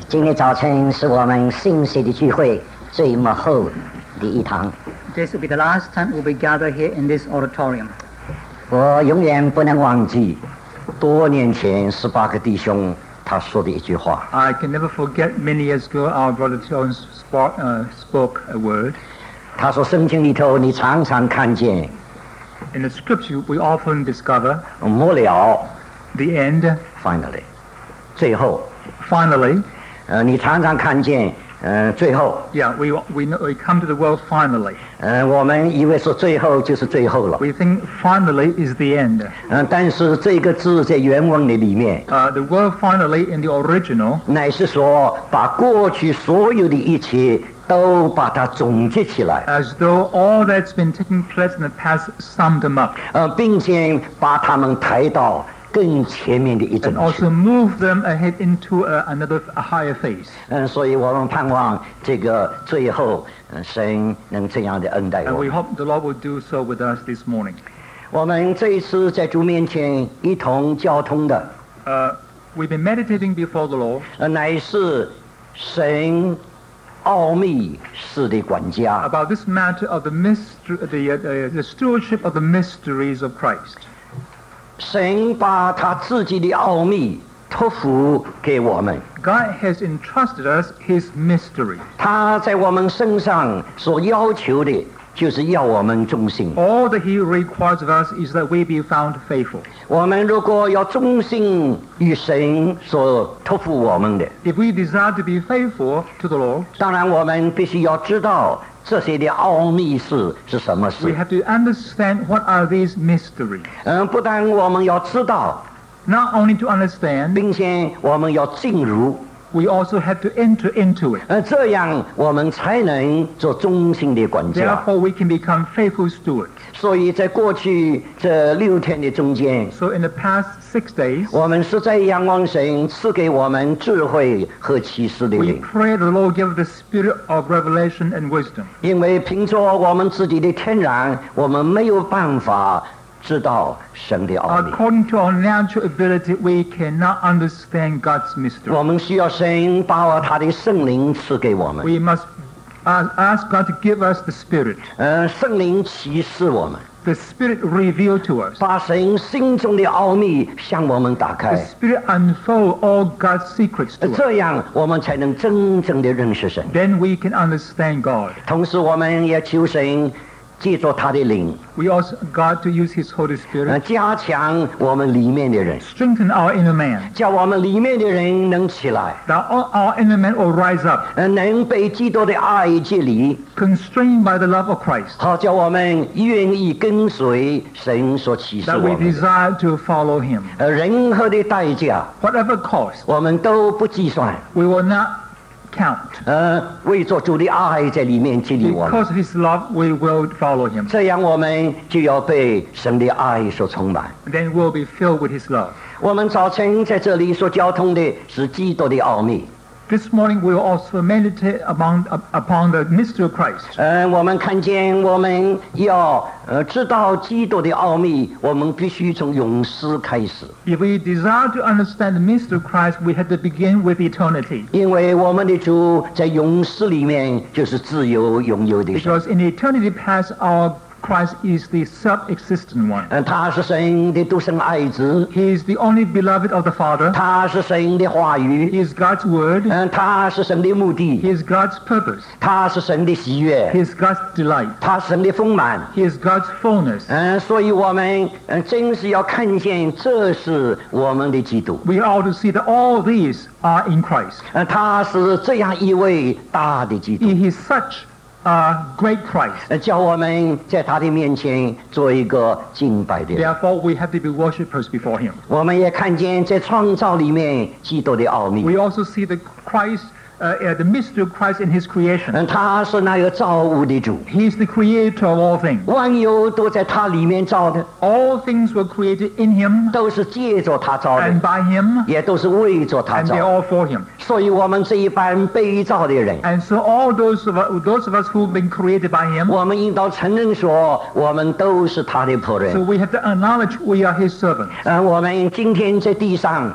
今天早晨是我们信息的聚会最末后的一堂。 This will be the last time we'll be gathered here in this auditorium. 我永远不能忘记多年前18个弟兄他说的一句话。 I can never forget many years ago our brother Jones spoke a word. 他说圣经里头你常常看见 In the scripture we often discover 末了 the end, finally 最后 finally. 你常常看见最后 Yeah, we come to the world finally. 我们以为说最后就是最后了 We think finally is the end. 但是这个字在原文的里面 The word finally in the original 乃是说把过去所有的一切都把它总结起来 as though all that's been taking place in the past summed them up. 并且把他们抬到更前面的一种 And also move them ahead into a higher phase. 所以我们盼望这个最后神能这样的恩待 And 我 we 们 hope the Lord will do so with us this morning. 我们这一次在主面前一同交通的 We've been meditating before the Lord 乃是神奥秘式的管家 about this matter of the mystery, the stewardship of the mysteries of Christ. 神把他自己的奥秘托付给我们 God has entrusted us His mystery. 他在我们身上所要求的就是要我们忠心 All that He requires of us is that we be found faithful. 我们如果要忠心于神所托付我们的 If we desire to be faithful to the Lord, 当然我们必须要知道这些的奥秘是什么 we 事 have to understand what are these mysteries. 不但我们要知道 Not only to understand, 并且我们要进入 we also have to enter into it. 这样我们才能做忠心的管家 Therefore, we can become faithful stewards. 所以在过去这6天的中间 So in the past 6 days, 我们实在仰望神赐给我们智慧和启示的 we 灵 pray the Lord give the spirit of revelation and wisdom. 因为凭着我们自己的天然我们没有办法知道神的奥秘 According to our natural ability, we cannot understand God's mystery. 我们需要神把他的圣灵赐给我们 We must ask God to give us the Spirit. 圣灵启示我们 The Spirit revealed to us. 把神心中的奥秘向我们打 The 开 Spirit unfold all God's secrets to us. 这样我们才能真正的认识神 Then we can understand God. 同时我们也求神借着他的灵 We ask God to use His Holy Spirit, 加强我们里面的人 strengthen our inner man, 叫我们里面的人能起来 that all our inner man will rise up, 能被基督的爱接离 constrained by the love of Christ, 好叫我们愿意跟随神所启示 that 我 we 们 desire to follow Him. 任何的代价 Whatever cost, 我们都不计算 we will not count. 为着主的爱在里面激励我们 Because of His love, we will follow Him. 这样我们就要被神的爱所充满 Then we'll be filled with His love. 我们早晨在这里所交通的是基督的奥秘 This morning we will also meditate upon the mystery of Christ. 我们看见我们要知道基督的奥秘我们必须从永世开始 If we desire to understand the mystery of Christ, we have to begin with eternity. 因为我们的主在永世里面就是自由拥有的神 Because in eternity past, our Christ is the self-existent one. 他是神的独生爱子 He is the only beloved of the Father. 他是神的话 He 语 is God's word. 他是神的目的 He is God's purpose. 他是神的喜悦 He is God's delight. 他是神的丰满 He is God's fullness. 所以我们真是要看见这是我们的基督 We ought to see that all these are in Christ. 他是这样一位大的基督 He is such a great Christ. 叫我们在他的面前做一个敬拜的人 Therefore, we have to be worshippers before Him. 我们也看见在创造里面基督的奥秘 We also see the the mystery of Christ in His creation. 他是那个造物的主 He is the creator of all things. 万有都在他里面造的 All things were created in Him 都是借着他造 and 的 by Him, 也都是为着他 and 造 they're all for Him. 所以我们这一班被造的人 And so all those of us who've been created by Him, 我们应当承认说我们都是他的仆 so 人 we have to acknowledge we are His servants. 我们今天在地上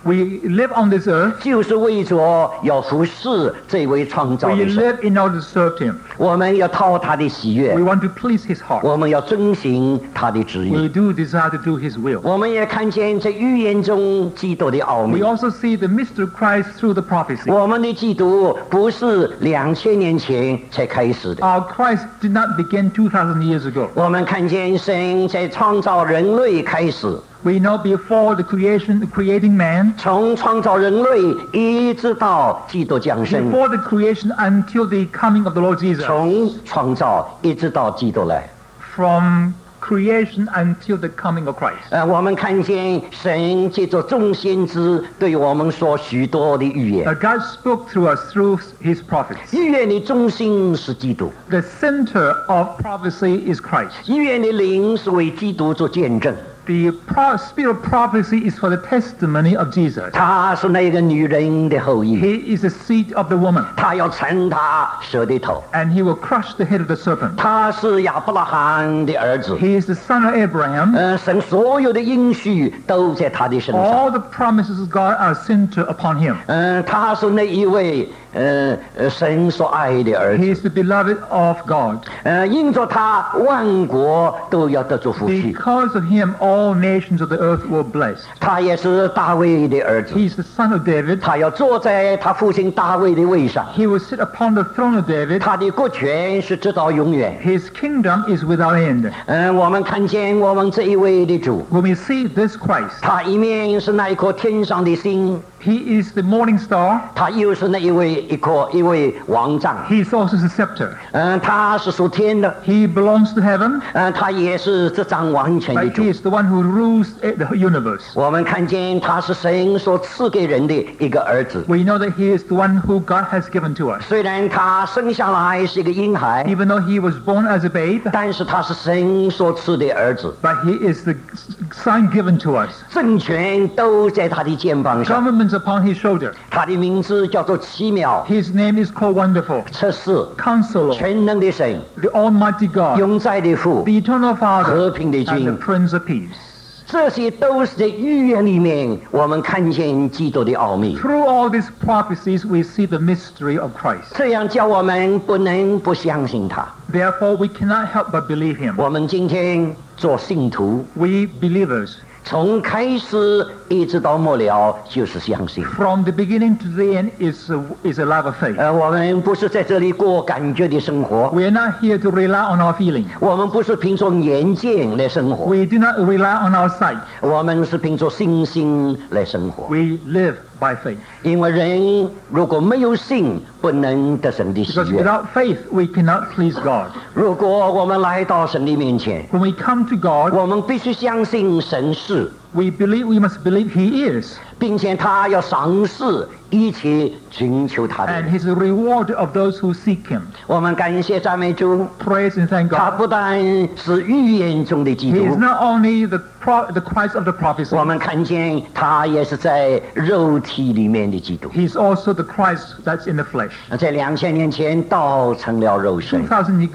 We live on this earth. 就是为着要服侍这位创造 We 的神。 live in order to serve Him. 我们要讨他的喜悦 We，want to please His heart. 我们要遵行他的旨 We 意。 do desire to do His will. 我们也看见在预言中基督的奥 We 秘。 also see the mystery of Christ through the prophecy. 我们的基督不是2000年前才开始的。 Our Christ did not begin 2,000 years ago. 我们看见神在创造人类开始， We know before the creating man, 从创造人类一直到基督降生， before the creation until the coming of the Lord Jesus, 从创造一直到基督来。 from creation until the coming of Christ. 我们看见神借着众先知对我们说许多的预言。 God spoke through us through His prophets. 预言的中心是基督， The center of prophecy is Christ. 预言的灵是为基督做见证。 The spirit of prophecy is for the testimony of Jesus. 他是那个女人的后裔， He is the seed of the woman, 他要砍他蛇的头。 and He will crush the head of the serpent. 他是亚伯拉罕的儿子。 He is the son of Abraham. 神所有的应许都在他的身上。 All the promises of God are centered upon Him. 他是那一位神所爱的儿 He 子。 is the beloved of God. 因着他，万国都要得着福气。 Because of Him, all nations of the earth were blessed. 他也是大卫的儿子， He is the son of David. 他要坐在他父亲大卫的位上， He will sit upon the throne of David. 他的国权是直到永远。 His kingdom is without end. 我们看见我们这一位的主， When we see this Christ, 他一面是那一颗天上的星， He is the morning star. 他又是那一位王杖。 He is also the scepter. 他是属天的， He belongs to heaven, 他也是这掌完全的 but 主 He。is the one who rules the universe. 我们看见他是神所赐给人的一个儿子， We know that He is the one who God has given to us. 虽然他生下来是一个婴孩， Even though He was born as a babe, 但是他是神所赐的儿子， but He is the Son given to us. 政权都在他的肩膀上。 Government's upon His shoulder. 他的名字叫做奇妙、 His name is called Wonderful, 测试、 Counselor, 全能的神、 the Almighty God, 永在的父， the Eternal 和 Father, 平的 and the 君。 Prince of Peace. 这些都是在预言里面，我们看见基督的奥秘。 Through all these prophecies, we see the mystery of Christ. 这样叫我们不能不相信他。 Therefore, we cannot help but believe Him. 我们今天做信徒， We believers, 从开始一直到末了，就是相信。 from the beginning to the end, is a life of faith. 我们不是在这里过感觉的生活， We are not here to rely on our feeling. 我们不是凭着眼见来生活， We do not rely on our sight. 我们是凭着信心来生活。 We live by faith. 因为人如果没有信，不能得神的喜 Because 悦。 without faith, we cannot please God. 如果我们来到神的面前， When we come to God, 我们必须相信神是， we must believe He is, 并且他要赏赐一切寻求他的 and 人。 He's a reward of those who seek Him. 我们感谢赞美主， Praise and thank 他 God. 不但是预言中的基 He is 督， not only the Christ of the prophecy, 我们看见他也是在肉体里面的基督。 He's also the Christ that's in the flesh. 在2000年前道成了肉身，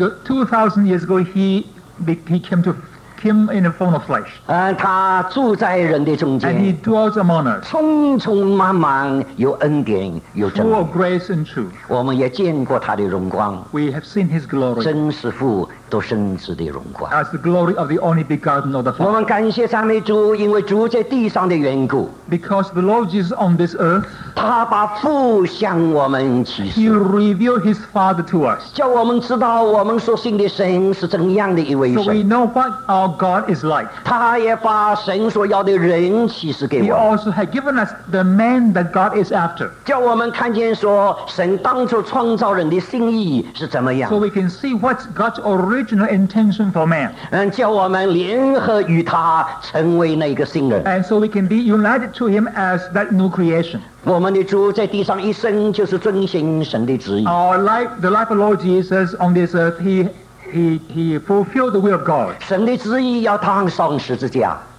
2,000 years ago, He came in the form of flesh, 他住在人的中 and He 间， dwells among us, 充充满满有恩典有真 full 理。 of grace and truth. 我们也见过他的荣光， We have seen His glory 真是父独生子的荣光。 as the glory of the only begotten of the 我 Father. 们感谢赞美主，因为主在地上的缘故， Because the Lord Jesus on this earth, 他把父向我们启 He 示， revealed His Father to us. 叫我们知道我们所信的神是怎样的一位 So we 神。 know what our God is like. 他也把神所要的人启示给 He 我们， also had given us the man that God is after. 叫我们看见说神当初創造人的心意是怎么样 So。we can see what's God's original intention for man. 叫我们联合与他成为那个新人。 And so we can be united to Him as that new creation. 我们的主在地上一生就是遵行神的旨意。 Our life, the life of Lord Jesus on this earth, He fulfilled the will of God. 神的旨意要他上十字架，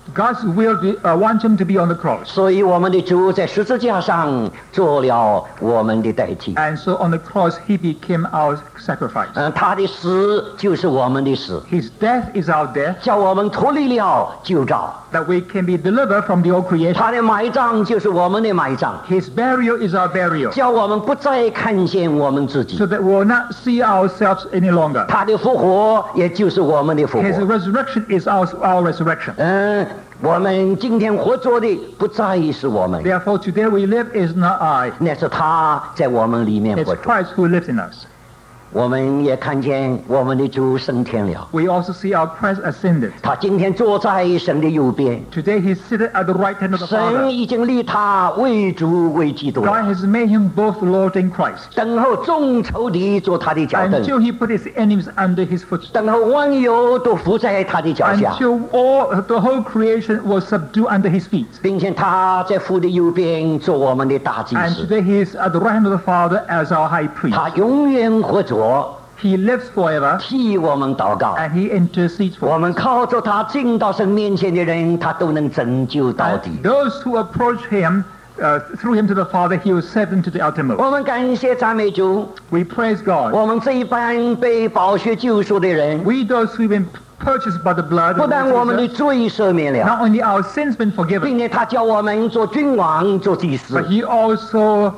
God's will wants him to be on the cross. 所以我们的主在十字架上做了我们的代替。 And so on the cross, he became our sacrifice. 他的死就是我们的死， His death is our death, 叫我们脱离了旧造。 that we can be delivered from the old creation. 他的埋葬就是我们的埋葬， His burial is our burial, 叫我们不再看见我们自己 so。that we will not see ourselves any longer. 他的复活也就是我们的复 His 活。 resurrection is our resurrection. 我们今天活着的不再是我们， Therefore, today we live is not I. 那是他在我们里面 It's 活着。 Christ who lives in us. 我们也看见我们的主升天了， We also see our Christ ascended. 他今天坐在神的右边， Today he is seated at the right hand of the 神 Father. 已经立他为主为基督 God 了， has made him both Lord and Christ, 等候众仇敌做他的脚凳， until he put his enemies under his footstool, 等候万有都伏在他的脚下， until the whole creation was subdued under his feet. 并且他在父的右边做我们的大祭 And 司， today he is at the right hand of the Father as our high priest. 他永远活着， He lives forever, 替我们祷告。 and he intercedes for 我 us. 们靠着他进到神面前的人，他都能拯救到底 And。those who approach him, through him to the Father, he will save them to the uttermost. 我们感谢赞美主， We praise God. 我们这一班被宝血救赎的人， We those who've been purchased by the blood 不 of 但我们的 Jesus, 罪赦免了， not only our sins been forgiven, 并且他叫我们做君王、做祭司 but，he also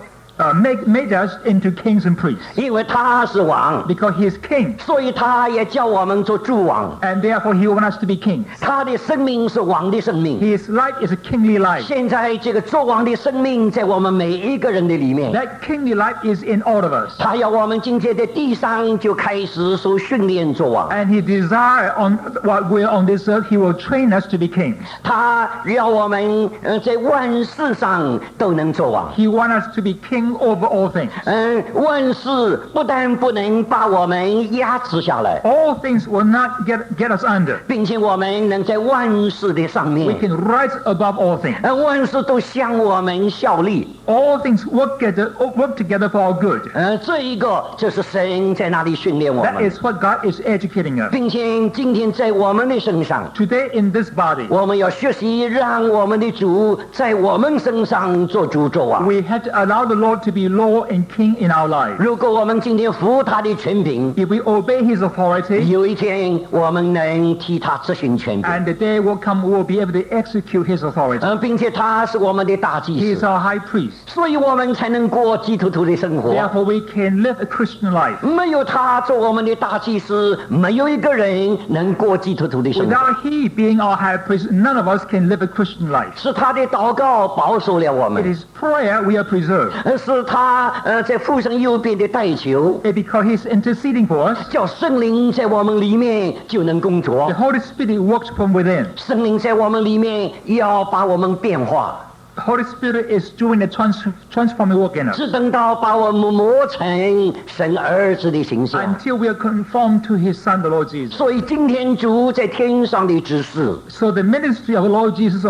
made us into kings and priests. 因为他是王， Because he is king, 所以他也叫我们做诸王。 and therefore he wants us to be kings. 他的生命是王的生命。 His life is a kingly life. 现在这个做王的生命在我们每一个人的里面， That kingly life is in all of us. 他要我们今天在地上就开始受训练做王。 And he desires while we're on this earth, he will train us to be kings. 他要我们在万事上都能做王。 He wants us to be king over all things. 万事不但不能把我们压制下来， All things will not get us under. 并且我们能在万事的上 We 面， can rise above all things. 万事都向我们效力。 All things work together for our good. 这一个就是神在那里训练我 That 们， is what God is educating us. 并且今天在我们的身上， Today in this body, 我们要学习让我们的主在我们身上做主做王。 we had to allow the Lord to be Lord and King in our lives. 如果我们今天服他的权柄， If we obey His authority, 有一天我们能替他执行权柄。 and the day will come we will be able to execute His authority. 并且他是我们的大 He 祭 is 司， our high priest. 所以我们才能过基督徒的生活。 Therefore, we can live a Christian life. 没有他做我们的大祭司，没有一个人能过基督徒的生活。 Without He being our high priest, none of us can live a Christian life. 是他的祷告保守了我 It 们， is prayer we are preserved. 是他在父神右边的代求， Because He's interceding for us, 叫圣灵在我们里面就能工 the 作。 Holy Spirit works from within. 圣灵在我们里面要把我们变化， The Holy Spirit is doing the transforming work in us 只等到把我们磨成神儿子的形象。 until we are conformed to His Son, the Lord Jesus. 所以今天主在天上的指示， So the ministry of the Lord Jesus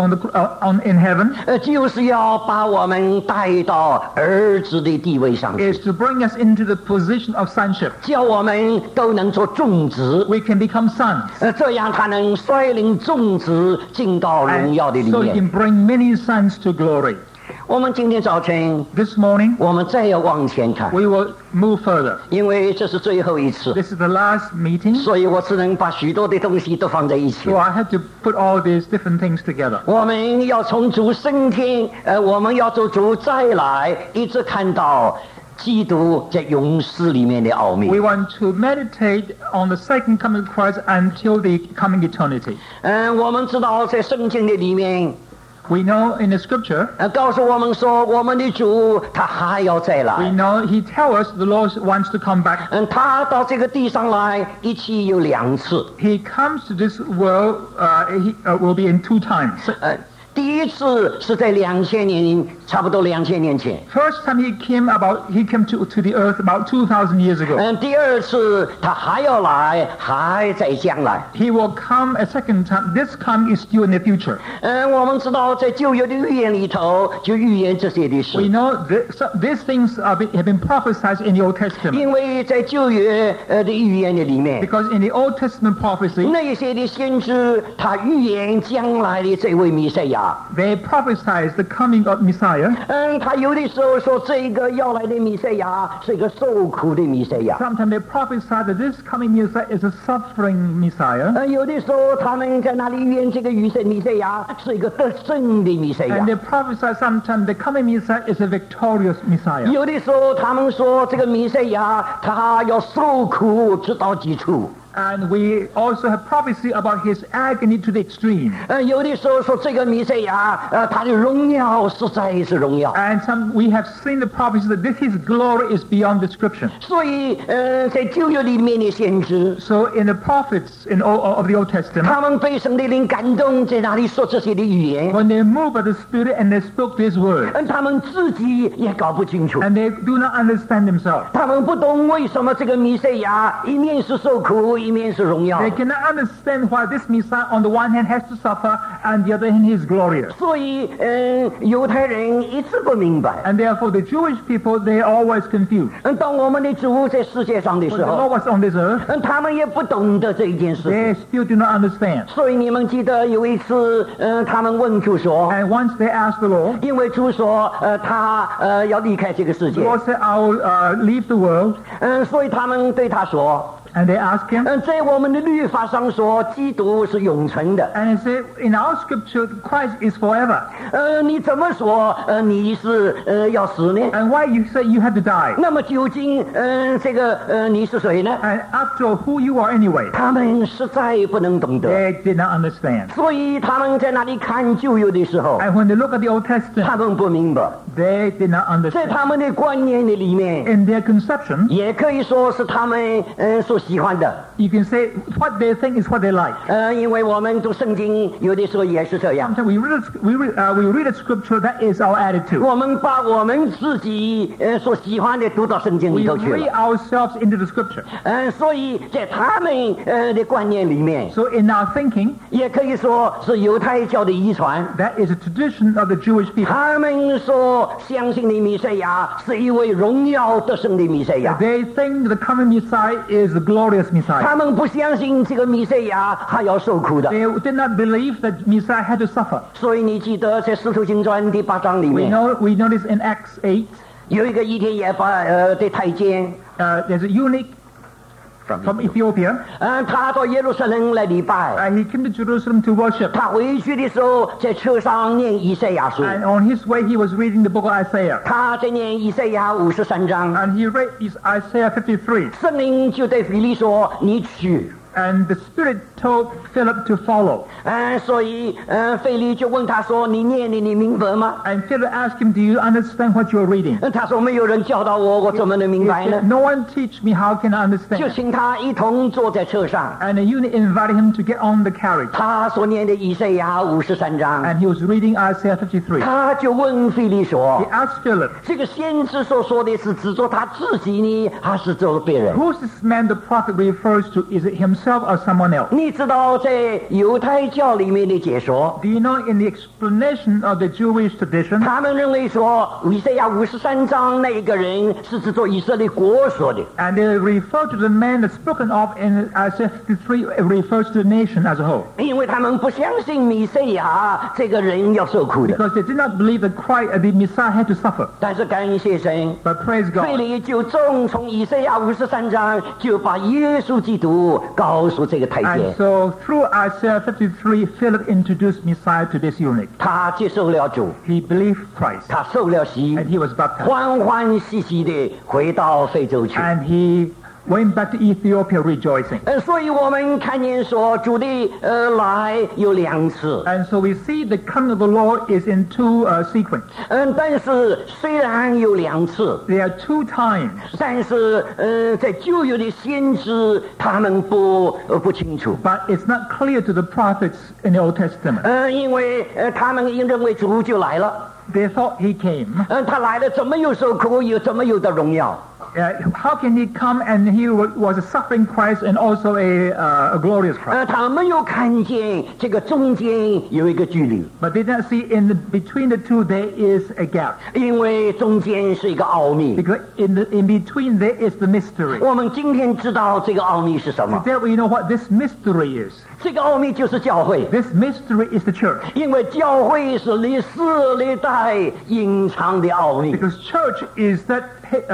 in heaven 就是要把我们带到儿子的地位上去， is to bring us into the position of sonship. 叫我们都能做种子， We can become sons. 这样他能率领种子进到荣耀的 And 里 so He 面。 can bring many sons to glory. 我们今天早晨， This morning, 我们再要往前看， we will move further. 因为这是最后一次， This is the last meeting, 所以我只能把许多的东西都放在一起 so。I had to put all these different things together. 我们要从主升天，我们要从主再来，一直看到基督在永世里面的奥秘。 We want to meditate on the second coming of Christ until the coming eternity. 我们知道在圣经的里面， We know in the scripture, 告诉我们说，我们的主他还要再 we 来。 know He tells us the Lord wants to come back. 他到这个地上来，一期有2次。 He comes to this world, He will be in 2 times. 第一次是在2000年，差不多2000年前。 First time he came to the earth about 2,000 years ago. 第二次他还要来，还在将来。 He will come a second time. This come is still in the future. 我们知道在旧约的预言里头就预言这些的 We 事， know these things have been prophesied in the Old Testament. 因为在旧约的预言的里面， Because in the Old Testament prophecy, 那一些的先知他预言将来的这位弥赛亚。 they prophesied the coming of Messiah. 他有的时候说这个要来的弥赛亚是一个受苦的弥赛亚， Sometimes they prophesy that this coming Messiah is a suffering Messiah. 有的时候他们在那里预言这个弥赛亚是一个得胜的弥赛亚 And，they prophesy sometimes the coming Messiah is a victorious Messiah. 有的时候他们说这个弥赛亚他要受苦直到极处。 And we also have prophecy about his agony to the extreme. 有的时候说这个弥赛亚，他的荣耀实在是荣耀。 And we have seen the prophecy that his glory is beyond description. 所以，在旧约里面的先知， So in the prophets of the Old Testament, 他们被圣灵感动，在那里说这些的语言， when they moved by the Spirit and they spoke these words, 他们自己也搞不清楚， and they do not understand themselves. 他们不懂为什么这个弥赛亚一面是受苦，一面是荣耀。 They cannot understand why this Messiah on the one hand has to suffer and the other hand he is glorious. 所以，犹太人一直不明白。 And therefore the Jewish people, they are always confused. 当我们的主在世界上的 When 时 the 候 Lord，was on this earth, 他们也不懂得这一件事。 they still do not understand. 所以你们记得有一次，他们问主说， And once they asked the Lord, 因为主说，他要离开这个世 the 界， Lord said, I will leave the world. 所以他们对他说， And they asked him, 在我们的律法上说，基督是永存的。 and he said, in our scripture, Christ is forever. 你怎么说，你是要死呢？ And why you say you have to die? 那么究竟，这个你是谁呢？ And after all, who you are anyway? 他们实在不能懂得， They did not understand. 所以他们在那里看旧约的时候， And when they look at the Old Testament, 他们不明白， they did not 在 understand. 他们的观念的里面， In their conception, 也可以说是他们所喜欢的。 you can say what they think is what they like. 因为我们读圣经有的时候也是这样， Sometimes we read a scripture, that is our attitude. 我们把我们自己所喜欢的读到圣经 We 里头去 read 了。 ourselves into the scripture. 所以在他们的观念里面， So in our thinking, 也可以说是犹太教的遗传。 that is a tradition of the Jewish people. 他们所相信的弥赛亚是一位荣耀得胜的弥赛亚， They think the coming Messiah is the glorious Messiah. 他们不相信这个弥赛亚还要受苦的。 They did not believe that Messiah had to suffer. 所以你记得在使徒行传第8章里 We 面， know this in Acts 8. 有一个伊甸耶巴的太监， There's a eunuch from Ethiopia. 他到耶路撒冷来礼拜。 He came to Jerusalem to worship. 他回去的时候，在车上念以赛亚书， And on his way, he was reading the book of Isaiah. 他在念以赛亚53章， And he read Isaiah 53. 圣灵就对腓力说：“你去。” And the Spirit told Philip to follow. 所以腓力就问他说：“你念的你明白吗 And Philip asked him, do you understand what you're reading? 他说：“没有人教导我，我怎么能明 He 白呢 said, no one teach me, how can I？” 就 understand? 请他一同坐在车上。 And the eunuch invited him to get on the carriage. 他所念的以赛亚53章， And he was reading Isaiah 53. 他就问腓力 He 说 asked Philip, 这个先知所说的是指着他自己呢，还是指着别人？ who's this man the prophet refers to? Is it himself or someone else? 你知道在犹太教里面的解说， Do you know in the explanation of the Jewish tradition, 他们认为说以赛亚53章那一个人是指着以色列国说的， and they refer to the man that's spoken of in Isaiah 53, it refers to the nation as a whole. 因为他们不相信弥赛亚这个人要受苦的。 Because they did not believe that Christ, the Messiah had to suffer. 但是感谢神， But praise 腓 God. 力就从以赛亚53章就把耶稣基督告诉这个太 And 监， so through Isaiah 53, Philip introduced Messiah to this eunuch. 他接受了主， He believed Christ 他受了洗， and he was baptized. 欢欢喜喜的回到非洲去。 And he went back to Ethiopia rejoicing. 所以我们看见说主的来有2次。 And so we see the coming of the Lord is in two sequence. 但是虽然有2次， There are 2 times. 但是在旧约的先知他们不清楚。 But it's not clear to the prophets in the Old Testament. 因为他们认为主就来了。 They thought he came. 他来了怎么有受苦，怎么有的荣耀？ How can he come and he was a suffering Christ and also a glorious Christ? 他没有看见这个中间有一个距离， But they did not see between the two there is a gap. 因为中间是一个奥秘。 Because in between there is the mystery. 我们今天知道这个奥秘是什么？ Today we know what this mystery is. 这个奥秘就是教会， This mystery is the church. 因为教会是历世历代隐藏的奥秘。 Because church is that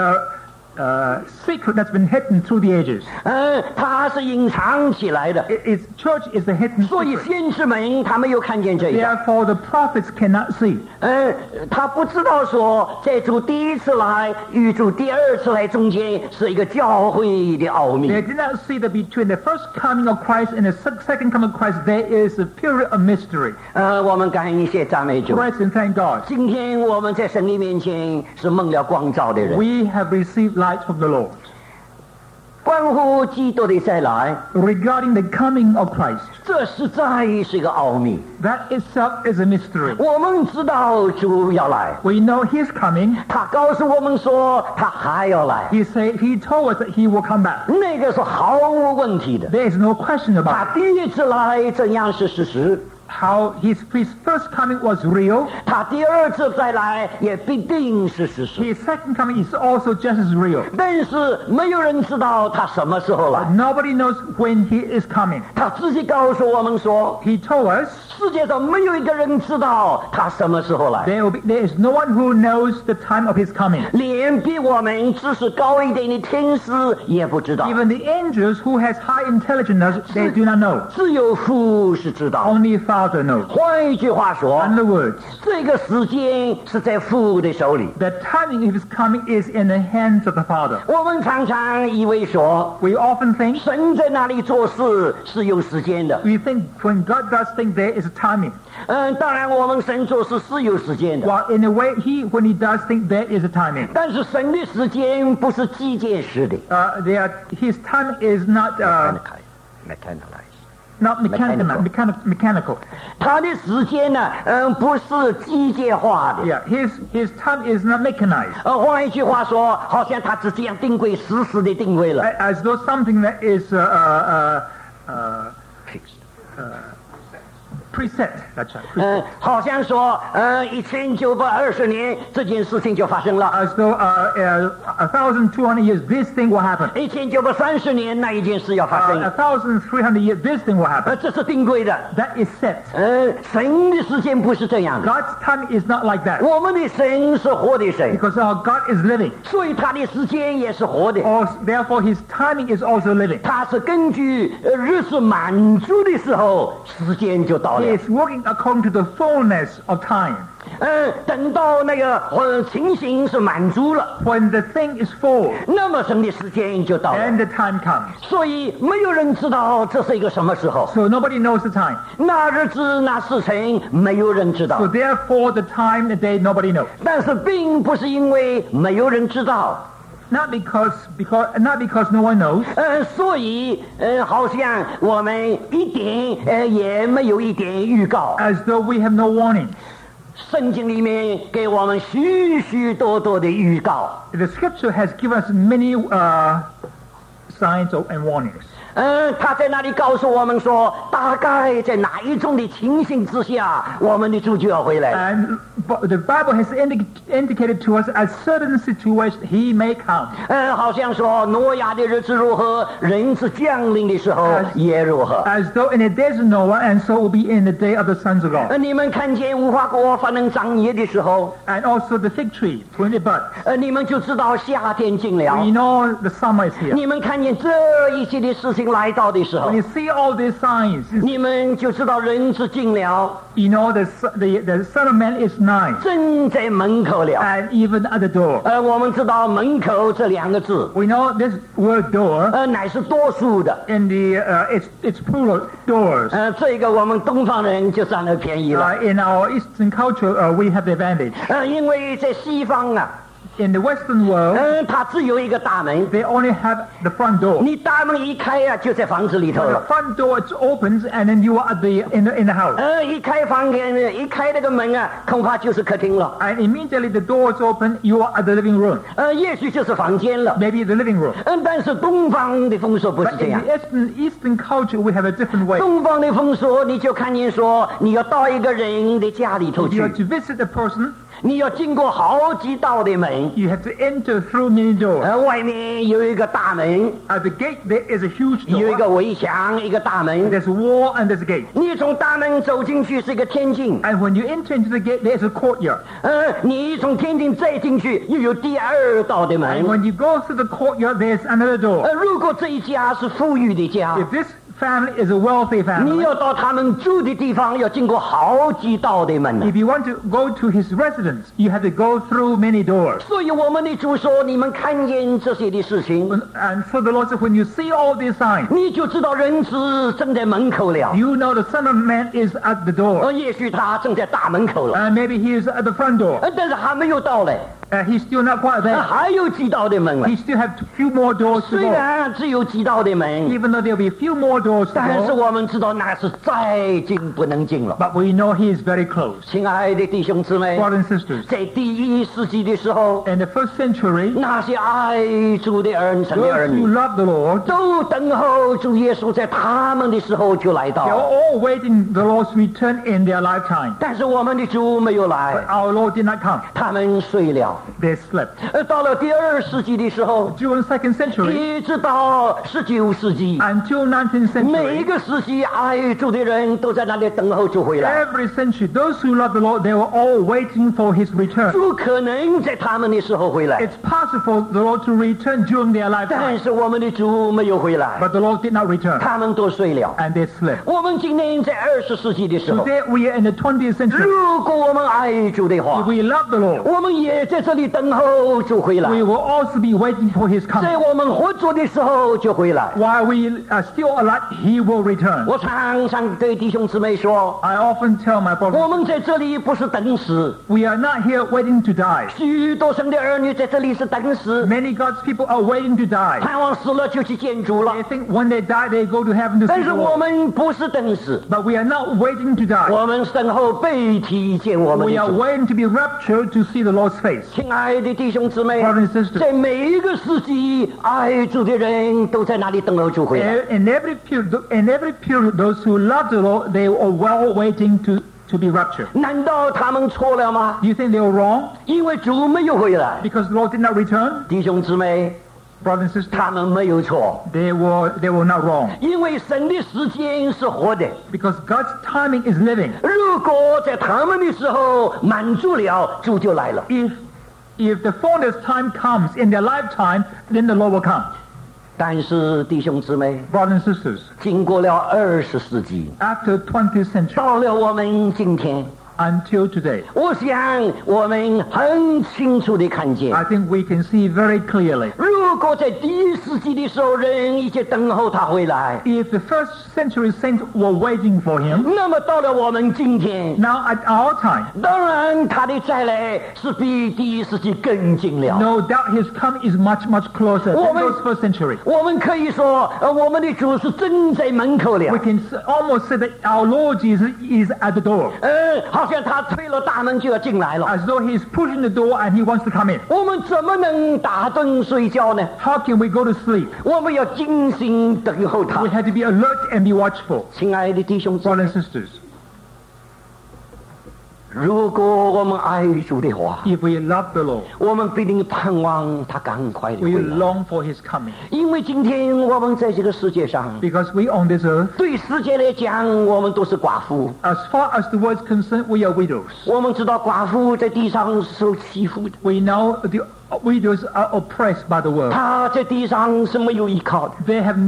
secret that's been hidden through the ages. 它是隐藏起来的， Church is the hidden 所以 secret. 先知们他没有看见这一个。 Therefore the prophets cannot see. 他不知道说在主第1次来与主第2次来中间是一个教会的奥秘。 They did not see that between the first coming of Christ and the second coming of Christ there is a period of mystery. 我们感恩谢赞美主。 Praise and thank God. 今天我们在神的面前是蒙了光照的人。 We have received light from the Lord. 关乎基督的再来， Regarding the coming of Christ, 这实在是一个奥秘。 that itself is a mystery. 我们知道主要来， We know He's coming. 他告诉我们说他还要来， He told us that He will come back. 那个是毫无问题的。 There is no question 他 about it. 第1次来怎样是事实， How his first coming was real. 他第2次再来也必定是事实。 His second coming is also just as real. 但是没有人知道他什么时候来。 Nobody knows when He is coming. 他自己告诉我们说， He told us 世界上没有一个人知道他什么时候来， there is no one who knows the time of His coming. 连比我们知识高一点的天使也不知道， Even the angels who has high intelligence, they do not know. 只有父是知道。 Only Father knows. 换一句话说， In other words, 这个时间是在父的手里。 the timing of His coming is in the hands of the Father. 我们常常以为说， We often think 神在那里做事是有时间的。 we think when God does things, there is a timing. 当然我们神做事是有时间的， While in a way, when He does things, there is a timing. 但是神的时间不是机械式的。 His time is not mechanical. 他的时间呢，不是机械化的。 Yeah, his time is not mechanized. 换一句话说，好像他只这样定规，死死的定规了。 As though something that is preset. That's right. Preset. 好像说，1920年这件事情就发生了。 As though 1,200 years, this thing will happen. 1930年那一件事要发生。 1,300 years, this thing will happen. 这是定规的。 That is set. 神的时间不是这样的。 God's time is not like that. 我们的神是活的神， Because our God is living. 所以他的时间也是活的。 Therefore, His timing is also living. 他是根据日子满足的时候，时间就到 He 了。 is working according to the fullness of time. 等到那个情形是满足了， When the thing is full, 那么神的时间就到了。 then the time comes. 所以没有人知道这是一个什么时候， So nobody knows the time. 那日子那事情没有人知 So 道。 therefore, the time, the day, nobody knows. 但是并不是因为没有人知道， Not because no one knows. 所以好像我们一点也没有一点预告。 As though we have no warning. 圣经里面给我们许许多多的预告。 The Scripture has given us many signs and warnings. 他在那里告诉我们说，大概在哪一种的情形之下，我们的主就要回来。 And the Bible has indicated to us at certain situations He may come. 好像说挪亚的日子如何，人子降临的时候也如何。 As though in the days of Noah, and so will be in the day of the sons of God. 你们看见无花果发能长叶的时候， And also the fig tree, when it buds. 你们就知道夏天近 We 了。 know the summer is here. 你们看见这一切的事情情来到的时候 When，you see all these signs, 你们就知道人子近了， you know the Son of Man is nigh, 正在门口了。 and even at the door. 我们知道门口这两个字， We know this word door, 乃是多数的。 in the it's plural doors. 这个我们东方人就占了便宜了。 In our Eastern culture, we have the advantage. 因为在西方啊， In the Western world, 它只有一个大门， they only have the front door. 你大门一开啊，就在房子里头 The 了。 front door it opens, and then you are in the house. 一开房间，一开那个门啊，恐怕就是客厅了。 And immediately the door is open, you are at the living room. 也许就是房间了。 Maybe the living room. 但是东方的风俗不是 But 这 in 样。 the Eastern culture, we have a different way. 东方的风俗，你就看见说，你要到一个人的家里头 You are 去， to visit a person, 你要经过好几道的门。 you have to enter through many doors. 外面有一个大门， At the gate, there is a huge 有一 door. 个围墙，一个大门。 There's a wall and there's a gate. 你从大门走进去是一个天境， And when you enter into the gate, there's a courtyard. 你从天境再进去又有第二道的 And 门。 when you go through the courtyard, there's another door. 如果这一家是富裕的家， If this family is a wealthy 你 family, 要到他们住的地方，要经过好几道的门。 if you want to go to his residence, you have to go through many doors. 所以我们的主说，你们看见这些的事情， And so the Lord said, when you see all these signs, 你就知道人子正在门口了。 you know the Son of Man is at the door. 也许他正在大门口了， And maybe he is at the front door. 但是还没有到嘞， He's still not quite there. 还有几道的门了。 He still has a few more doors to 虽 go. 然只有几道的门， Even though there'll be a few more doors to 但是 go, 我们知道那是再进不能进了。 but we know he is very close. 亲爱的弟兄姊妹， Brothers and sisters, 在第1世纪的时候， in the first century, 那些爱主的儿神的儿 those who 女， love the Lord, 都等候主耶稣在他们的时候就来 they are 到。 all waiting the Lord's return in their lifetime. 但是我们的主没有 But 来， our Lord did not come. 他们睡了。 They slept. 到了第2世纪的时候， During the second century, 一直到19世纪， until 19th 每一 century, 个时期爱主的人都在那里等候主回来。 every century, those who love the Lord, they were all waiting for his return. 主可能在他们的时候回来， It's possible for the Lord to return during their 但 lifetime, 是我们的主没有回来， but the Lord did not return, 他们都睡了。 and they slept. 我们今天在20世纪的时候， Today we are in the 20th century. 如果我们爱主的话 If，we love the Lord, 我们也在这里等候主回来， we will also be waiting for his 在 coming. 我们活着的时候就回来。 While we are still alive, he will return. 我常常对弟兄姊妹说， I often tell my 我 brothers, 们在这里不是等死， we are not here waiting to die. 许多神的儿女在这里是等死， Many God's people are waiting to die. 盼望死了就去见主了 They。think when they die, they go to heaven to 但 see 是 the 我 Lord. 们不是等死， But we are not waiting to die. 我们等候被提见我们 We 的 are 主。 waiting to be raptured to see the Lord's face. 亲爱的弟兄姊妹， Brothers and sisters, 在每一个时期，爱主的人都在那里等候主回来。 in every period, those who love the Lord, they are well waiting to be raptured. 难道他们错了吗？ Do you think they were wrong 因为主没有回来。 because the Lord did not return? 弟兄姊妹， Brothers and sisters, 他们没有错， they were not wrong 因为神的时间是活的。 because God's timing is living. 如果在他们的时候满足了，主就来了。 If the fullness time comes in their lifetime, then the Lord will come. 但是弟兄姊妹， Brothers and sisters, 经过了20世纪， after 20th century 到了我们今天， until today, 我想我们很清楚地看见， I think we can see very clearly. 如果在第1世纪的时候人一直等候他回来， If the first century saints were waiting for him, 那么到了我们今天， now at our time, 当然他的再来是比第1世纪更近了。 no doubt his coming is much, much closer than Woman- those first century. 我们可以说，我们的主是正在门口了 We。can almost say that our Lord Jesus is at the door, 好像他推了大门就要进来了。 as though he's pushing the door and he wants to come in. 我们怎么能打盹睡觉呢？ How can we go to sleep? 我们要精心等候他 We。have to be alert and be watchful. 亲爱的弟兄姊妹， Brothers and sisters, 如果我们爱主的话， if we love the Lord, 我们必定盼望他赶快的 we 回来。 long for His coming. 因为今天我们在这个世界上， Because we on this earth, 对世界来讲，我们都是寡妇。 as far as the world is concerned, we are widows. 我们知道寡妇在地上是受欺负的， We know the widows are oppressed by the world. 她在地上是没有依靠的。 They have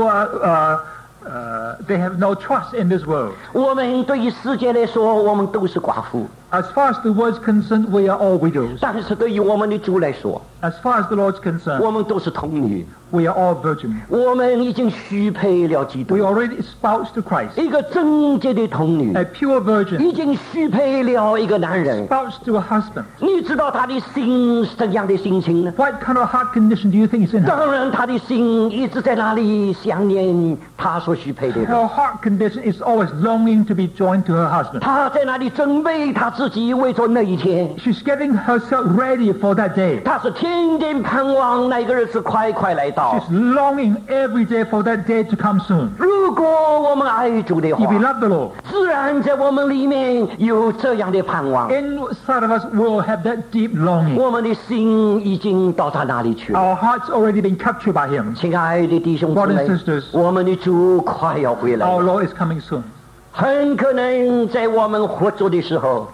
no trust in this world. 我们对于世界来说，我们都是寡妇； As far as the world is concerned, we are all widows. 但是对于我们的主来说， As far as the Lord is concerned, 我们都是童女。 we are all virgins. 我们已经许配了基 We 督， already espoused to Christ. 一个贞洁的童女 A pure virgin, 已经许配了一个男人。 espoused to a husband. 你知道他的心是怎样的心情呢？ What kind of heart condition do you think is in her? 当然，他的心一直在那里想念他所许配的人。 Her heart condition is always longing to be joined to her husband. 他在那里准备他自己为着那一天。 She's getting herself ready for that day. 他是天天盼望那个日子快快来到。 She's longing every day for that day to come soon. 如果我们爱主的 If we 话， love the Lord, 自然在我们里面有这样的盼望。 inside of us will have that deep longing. 我们的心已经到他那里去了。 Our hearts already been captured by Him. 亲爱的弟兄姊 Brothers 妹 and sisters， 我们的主快要回来 Our 了， Lord is coming soon. 很可能在我们活着的时候，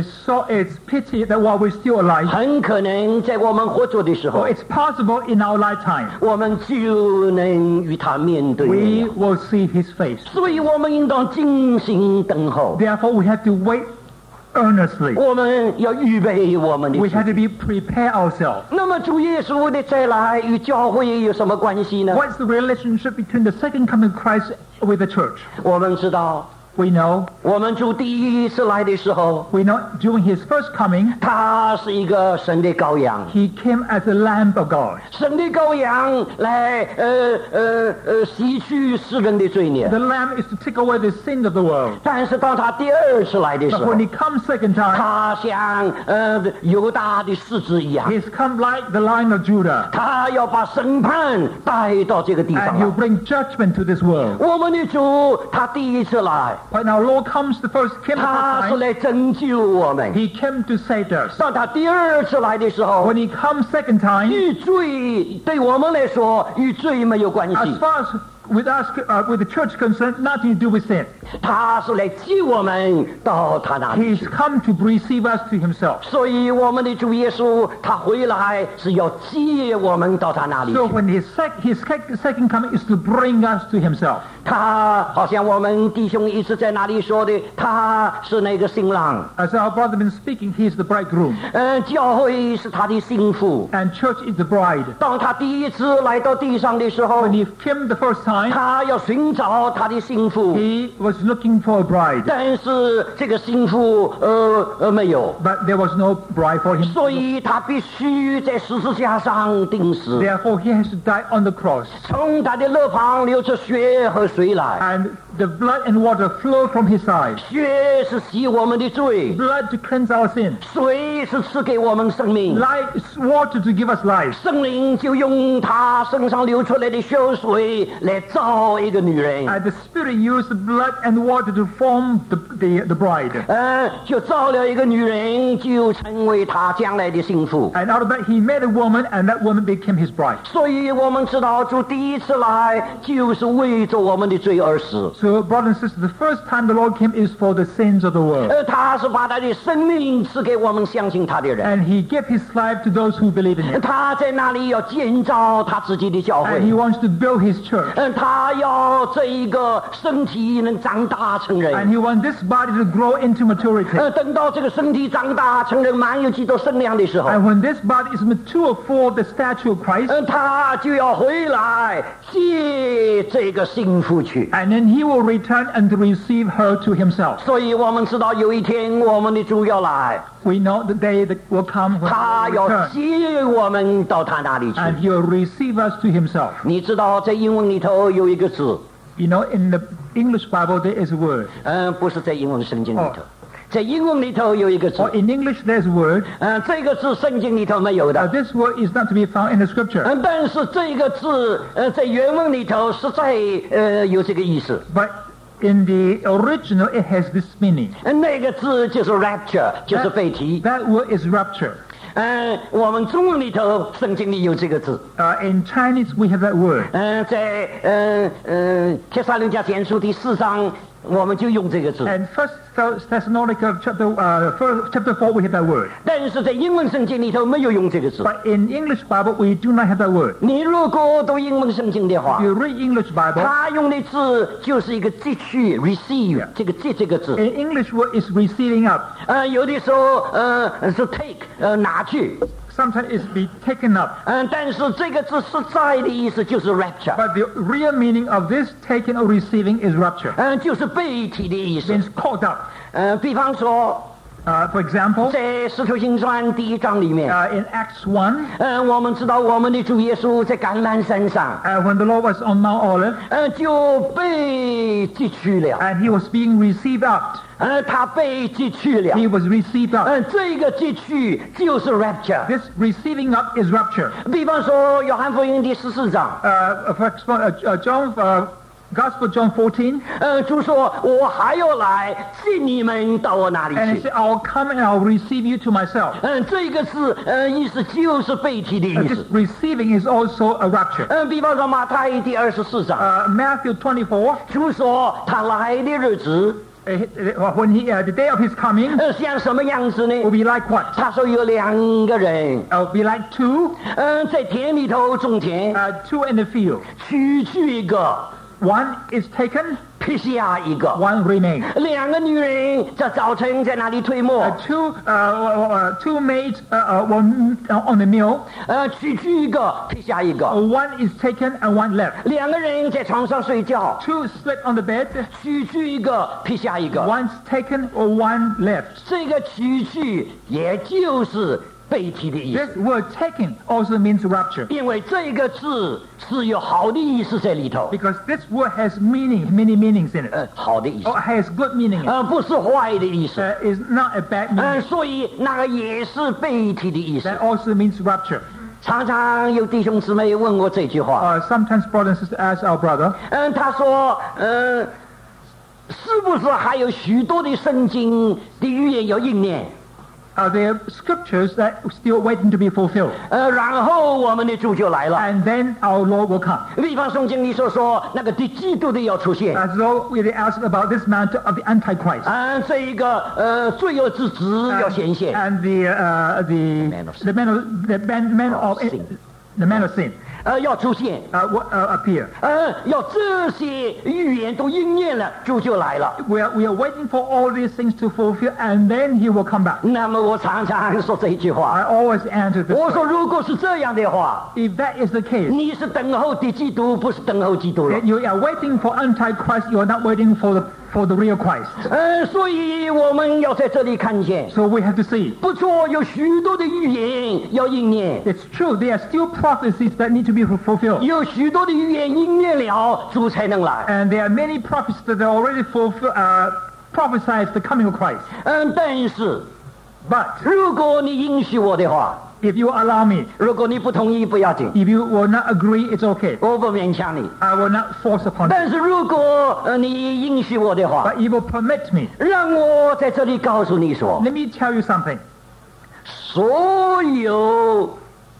It's pity that while we're still alive, 很可能在我们活着的时候 or，it's possible in our lifetime, 我们就能与他面对 we 面了。 will see His face. 所以我们应当静心等候， Therefore, we have to wait earnestly. 我们要预备我们的 We 主。 have to be prepare ourselves. 那么主耶稣的再来与教会有什么关系呢？ What's the relationship between the second coming of Christ with the church? 我们知道， We know 我们主第一次来的时候， during His first coming, 他是一个神的羔羊， He came as a Lamb of God. 神的羔羊来洗去世人的罪孽。 The Lamb is to take away the sin of the world. 但是当他第二次来的时 But 候 when，He comes second time, 他像犹大的狮子一样， He's come like the Lion of Judah, 他要把审判带到这个地 and 上 He'll 来。 bring judgment to this world. 我们的主他第一次来， When our Lord came the first 他是 time, 来拯救我们。 He came to save us. 当他第二次来的时候， When He comes second time, 与罪对我们来说与罪没有关系， as far as with us, with the church concerned, nothing to do with sin. 他是来接我们到他那里 He's 去。 come to receive us to Himself. 所以我们的主耶稣他回来是要接我们到他那里 So 去。 when His second coming is to bring us to Himself. 他好像我们弟兄一直在那里说的，他是那个新郎， As our brother been speaking, He is the bridegroom, 教会是他的新妇。 and church is the bride. 当他第一次来到地上的时候 When，He came the first time, 他要寻找他的新妇， He was looking for a bride, 但是这个新妇没有， but there was no bride for Him. 所以他必须在十字架上钉死， Therefore, He has to die on the cross, 从他的肋旁流出血和水来。 and the blood and water flow from His side. 血是洗我们的罪， Blood to cleanse our sin, 水是赐给我们生命， life is water to give us life. 圣灵就用他身上流出来的血水来造一个女人， And the Spirit used the blood and water to form the bride. 就造了一个女人，就成为他将来的幸福。 And out of that, He made a woman, and that woman became His bride. 所以我们知道主第一次来就是为着我们的罪而死， So, brothers and sisters, the first time the Lord came is for the sins of the world. 他是把他的生命赐给我们相信他的人， And He gave His life to those who believe in Him. 他在那里要建造他自己的教 And He 会， wants to build His church. 他要这一个身体能长大成 And 人， He wants this body to grow into maturity. 等到这个身体长大成人满有基督身量的时候， And when this body is mature for the stature of Christ, 他就要回来接这个幸福去。 and then He will return and to receive her to Himself. 所以我们知道有一天我们的主要来， We know the day that will come when 他 He will 要 return, 接我们到他那里去。 and He will receive us to Himself. 你知道在英文里头有一个字， You know, in the English Bible there is a word. 不是在英文圣经里头，在英文里头有一个字 Or，in English there's a word. 这个字圣经里头没有的， This word is not to be found in the Scripture. 但是这个字在原文里头实在有这个意思。 But In the original, it has this meaning. 那个字就是 rapture， 就是被提。 That word is rapture. 我们中文里头圣经里有这个字。 In Chinese, we have that word. 在帖撒罗尼迦前书第4章，我们就用这个字。 And First Thessalonica chapter 4, we have that word. 但是在英文圣经里头没有用这个字。 But in English Bible, we do not have that word. 你如果读英文圣经的话 If you read English Bible, 他用的字就是一个接去 receive 这个字。 in English word is receiving up. 有的时候是 take 拿去。 Sometimes it's be taken up. 但是这个字实在的意思就是 rapture。 But the real meaning of this taking or receiving is rapture. 就是被提的意思。 Means caught up. 比方说。 For example, 在使徒行传第1章里面 in Acts 1, 我们知道我们的主耶稣在橄榄山上 when the Lord was on Mount Olive, 就被接去了 and he was being received up. 他被接去了 He was received up. 这个接去就是 rapture。 This receiving up is rapture. 比方说约翰福音第14章 For example, Gospel John 14, 主说我还要来接你们到我那里 and he 去 said, I'll come and I'll receive you to myself. 这个是意思就是被提的意 This 思 receiving is also a rapture. 比方说马太第24章 Matthew 24, 主说他来的日子 when the day of his coming 像什么样子呢 will be like what? 他说有2个人 Will be like two, 在田里头种田 two in the field. 取去一个 One is taken, 撇下一个 one remains. 2个女人在早晨在那里推磨 Two maids one on the mill. 取去一个撇下一个 One is taken and one left. 2个人在床上睡觉 Two sleep on the bed. 取去一个撇下一个 One's taken or one left. 这个取去也就是被提的意 This 思 word taken also means rapture. 因为这个字是有好的意思在里头 Because this word has meaning, many meanings in it. 好的意思 Or has good meaning in it. 不是坏的意思 Is not a bad meaning. 所以那个也是被提的意思 That also means rapture. 常常有弟兄姊妹问我这句话 Sometimes brothers and sisters ask our brother, 他说是不是还有许多的圣经的预言要应验 are there scriptures that are still waiting to be fulfilled? 然后我们的主就来了 And then our Lord will come. 比方圣经里说那个的基督的要出现 As though we asked about this man of the Antichrist. 这一个罪恶之子要显现 And the man of sin 要出现 appear. 要这些预言都应验了主就来了 We are waiting for all these things to fulfill, and then he will come back. 那么我常常说这一句 I 话 always answer this 我说 way. 如果是这样的话 If that is the case, 你是等候的基督不是等候基督了 that you are waiting for Antichrist, you are not waiting for the real Christ. 所以我们要在这里看见 So we have to see. 不错有许多的预言要应验 It's true, there are still prophecies that need to be fulfilled. 有许多的预言应验了主才能来 And there are many prophets that are already prophesied the coming of Christ. 但是 But 如果你允许我的话 if you allow me, 如果你不同意不要紧 if you will not agree, it's okay. 我不勉强你 I will not force upon you. 但是如果你允许我的话 But if you will permit me, 让我在这里告诉你说 let me tell you something. 所有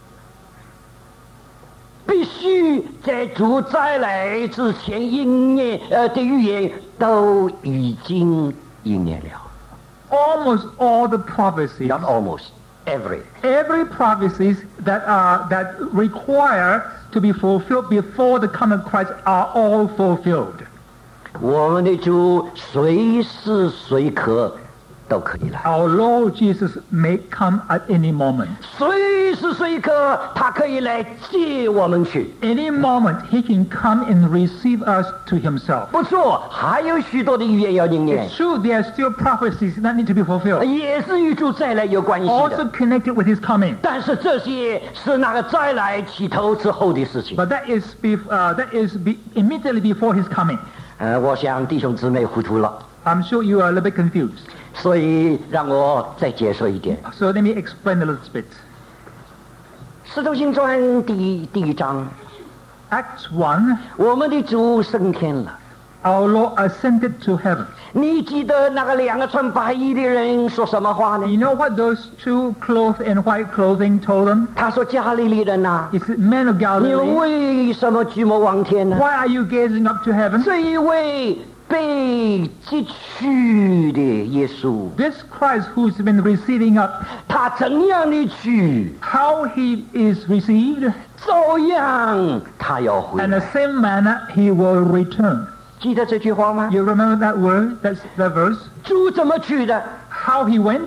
必须在主再来之前应验的预言都已经应验了 Almost all the prophecies, Not almost every prophecies that require to be fulfilled before the coming of Christ are all fulfilled. 我们的主随时随刻都可以来 Our Lord Jesus may come at any moment. 随时随刻他可以来接我们去 Any moment he can come and receive us to himself. 不错还有许多的预言要应验 It's true there are still prophecies that need to be fulfilled. 也是与主再来有关系 Also 的 connected with his coming. 但是这些是那个再来起头之后的事情 But that is immediately before his coming. 我想弟兄姊妹糊涂了 I'm sure you are a little bit confused. 所以让我再解说一点 So let me explain a little bit. 使徒行传第一章 Acts 1, 我们的主升天了 our Lord ascended to heaven. 你记得那个两个穿白衣的人说什么话呢？ You know what those two clothed in white clothing told them? 他说：“加利利人呐、 He said, Men of 你 Galilee, 为什么举目望天呢？ why are you gazing up to heaven? 这一位被接去的耶稣， This Christ who's been receiving up, 他怎样的去， how he is received, 照样他要回 and 来。 the same manner he will return. 记得这句话吗？ You remember that word? That's that verse? 主怎么去的？ How he went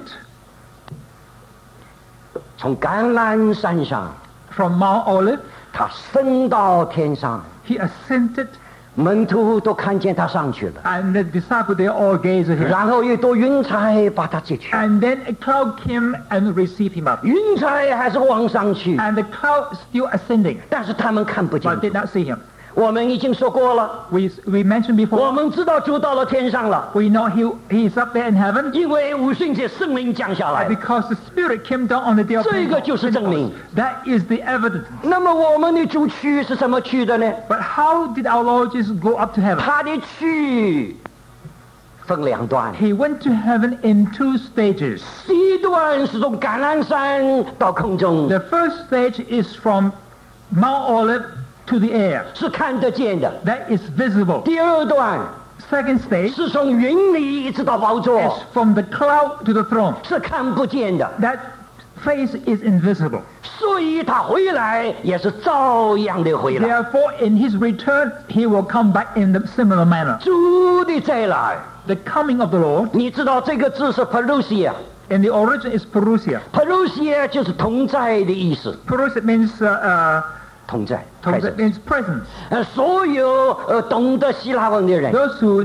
从橄榄山上， from Mount Olive, 他升到天上， he ascended, 门徒都看见他上去了， and the disciples, they all gazed at him. 然后一朵云彩把他接去， And then a cloud came and received him up. 云彩还是往上去， And the cloud still ascending, 但是他们看不见 but。did not see him. 我们已经说过了， We mentioned 我 before, 们知道主到了天上了， we know he is up there in heaven 因为五旬节圣灵降下来了。 because the Spirit came down on the day of 这个就是证明。 Pentecost. That is the evidence. 那么我们的主去是怎么去的呢？ But how did our Lord Jesus go up to heaven? 他的去分两段， He went to heaven in two stages. 第一段是从橄榄山到空中， The first stage is from Mount Olive to the air. 是看得见的； That is visible. 第二段 Second stage 是从云里一直到宝 is 座， from the cloud to the throne. 是看不见的。 That face is invisible. 所以他回来也是照样的回来。 Therefore, in his return, he will come back in the similar manner. 主的再来， The coming of the Lord, 你知道这个字是 parousia， in the origin is parousia. parousia 就是同在的意思， Parousia means 同在。 means presence. 所有懂得希腊文的人， Those who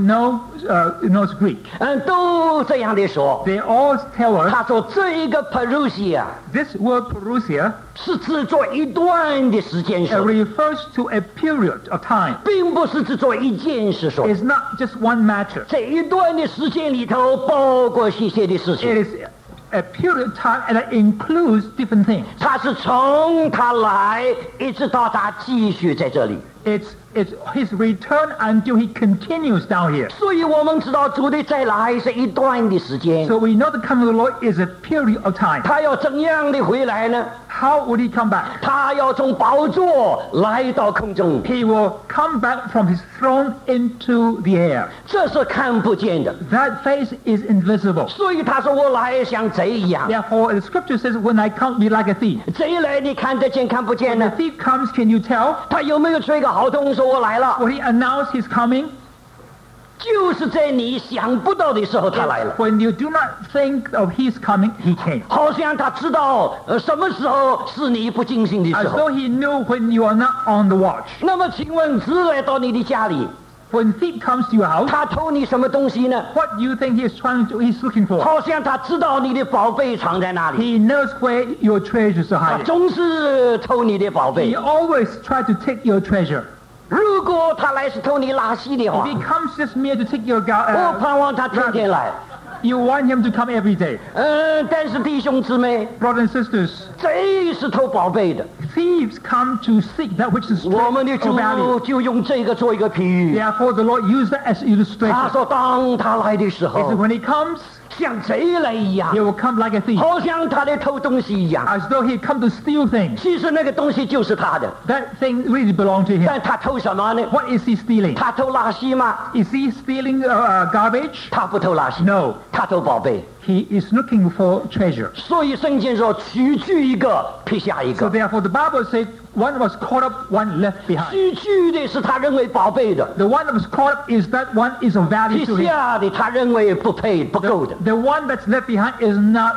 knows Greek, 都这样的说。 they all tell us 他说这一个 parousia this word parousia 是指做一段的时间说， refers to a period of time. 并不是只做一件事说。 It's not just one matter. 这一段的时间里头包括一些的事 It 情， is a period of time and it includes different things. 他是从他来一直到他继续在这里。 It's his return until he continues down here. 所以我们知道主的再来是一段的时间。 So we know the coming of the Lord is a period of time. 他要怎样的回来呢？ How would he come back? 他要从宝座来到空中， He will come back from his throne into the air. 这是看不见的。 That face is invisible. 所以他说我来像贼一样。 Therefore, the scripture says, when I come, be like a thief. 贼来你看得见看不见 When 呢 the？thief comes, can you tell? 他有没有吹个号筒说我来了？ Will he announce his coming? 就是在你想不到的时候他来了。 When you do not think of his coming, he came. 好像他知道什么时候是你不尽心的时 As 候。 though he knew when you are not on the watch. 那么请问只来到你的家里， When thief comes to your house, 他偷你什么东西呢？ what do you think he's looking for? 好像他知道你的宝贝藏在哪里， He knows where your treasures are 他 hiding. 总是偷你的宝 He 贝。 always tries to take your treasure. 如果他来是偷你垃圾的 If 话， he comes just mere to take your 我盼望他天天来。 you want him to come every day. 但是弟兄姊妹， Brothers and sisters, 贼是偷宝贝的。 thieves come to seek that which is 我们的 of 主 value. 就用这个做一个比喻。 Therefore, the Lord used that as 他 illustration. 说，当他来的时 He said, 候， when he comes, 像贼来一样 he，will come like a thief, 好像他在偷东西一样。 as though he come to steal things. 其实那个东西就是他的， That thing really belonged to him. 但他偷什么呢？ What is he stealing? 他偷垃圾吗？ Is he stealing garbage? 他不偷垃圾， No. 他偷宝贝。 He is looking for treasure. 所以圣经说，取去一个，撇下一 So 个。 therefore, the Bible says one was caught up, one left behind. 取去的是他认为宝贝的， The one that was caught up is that one is of value 撇 to him. 下的他认为不配不够的。 The one that's left behind is not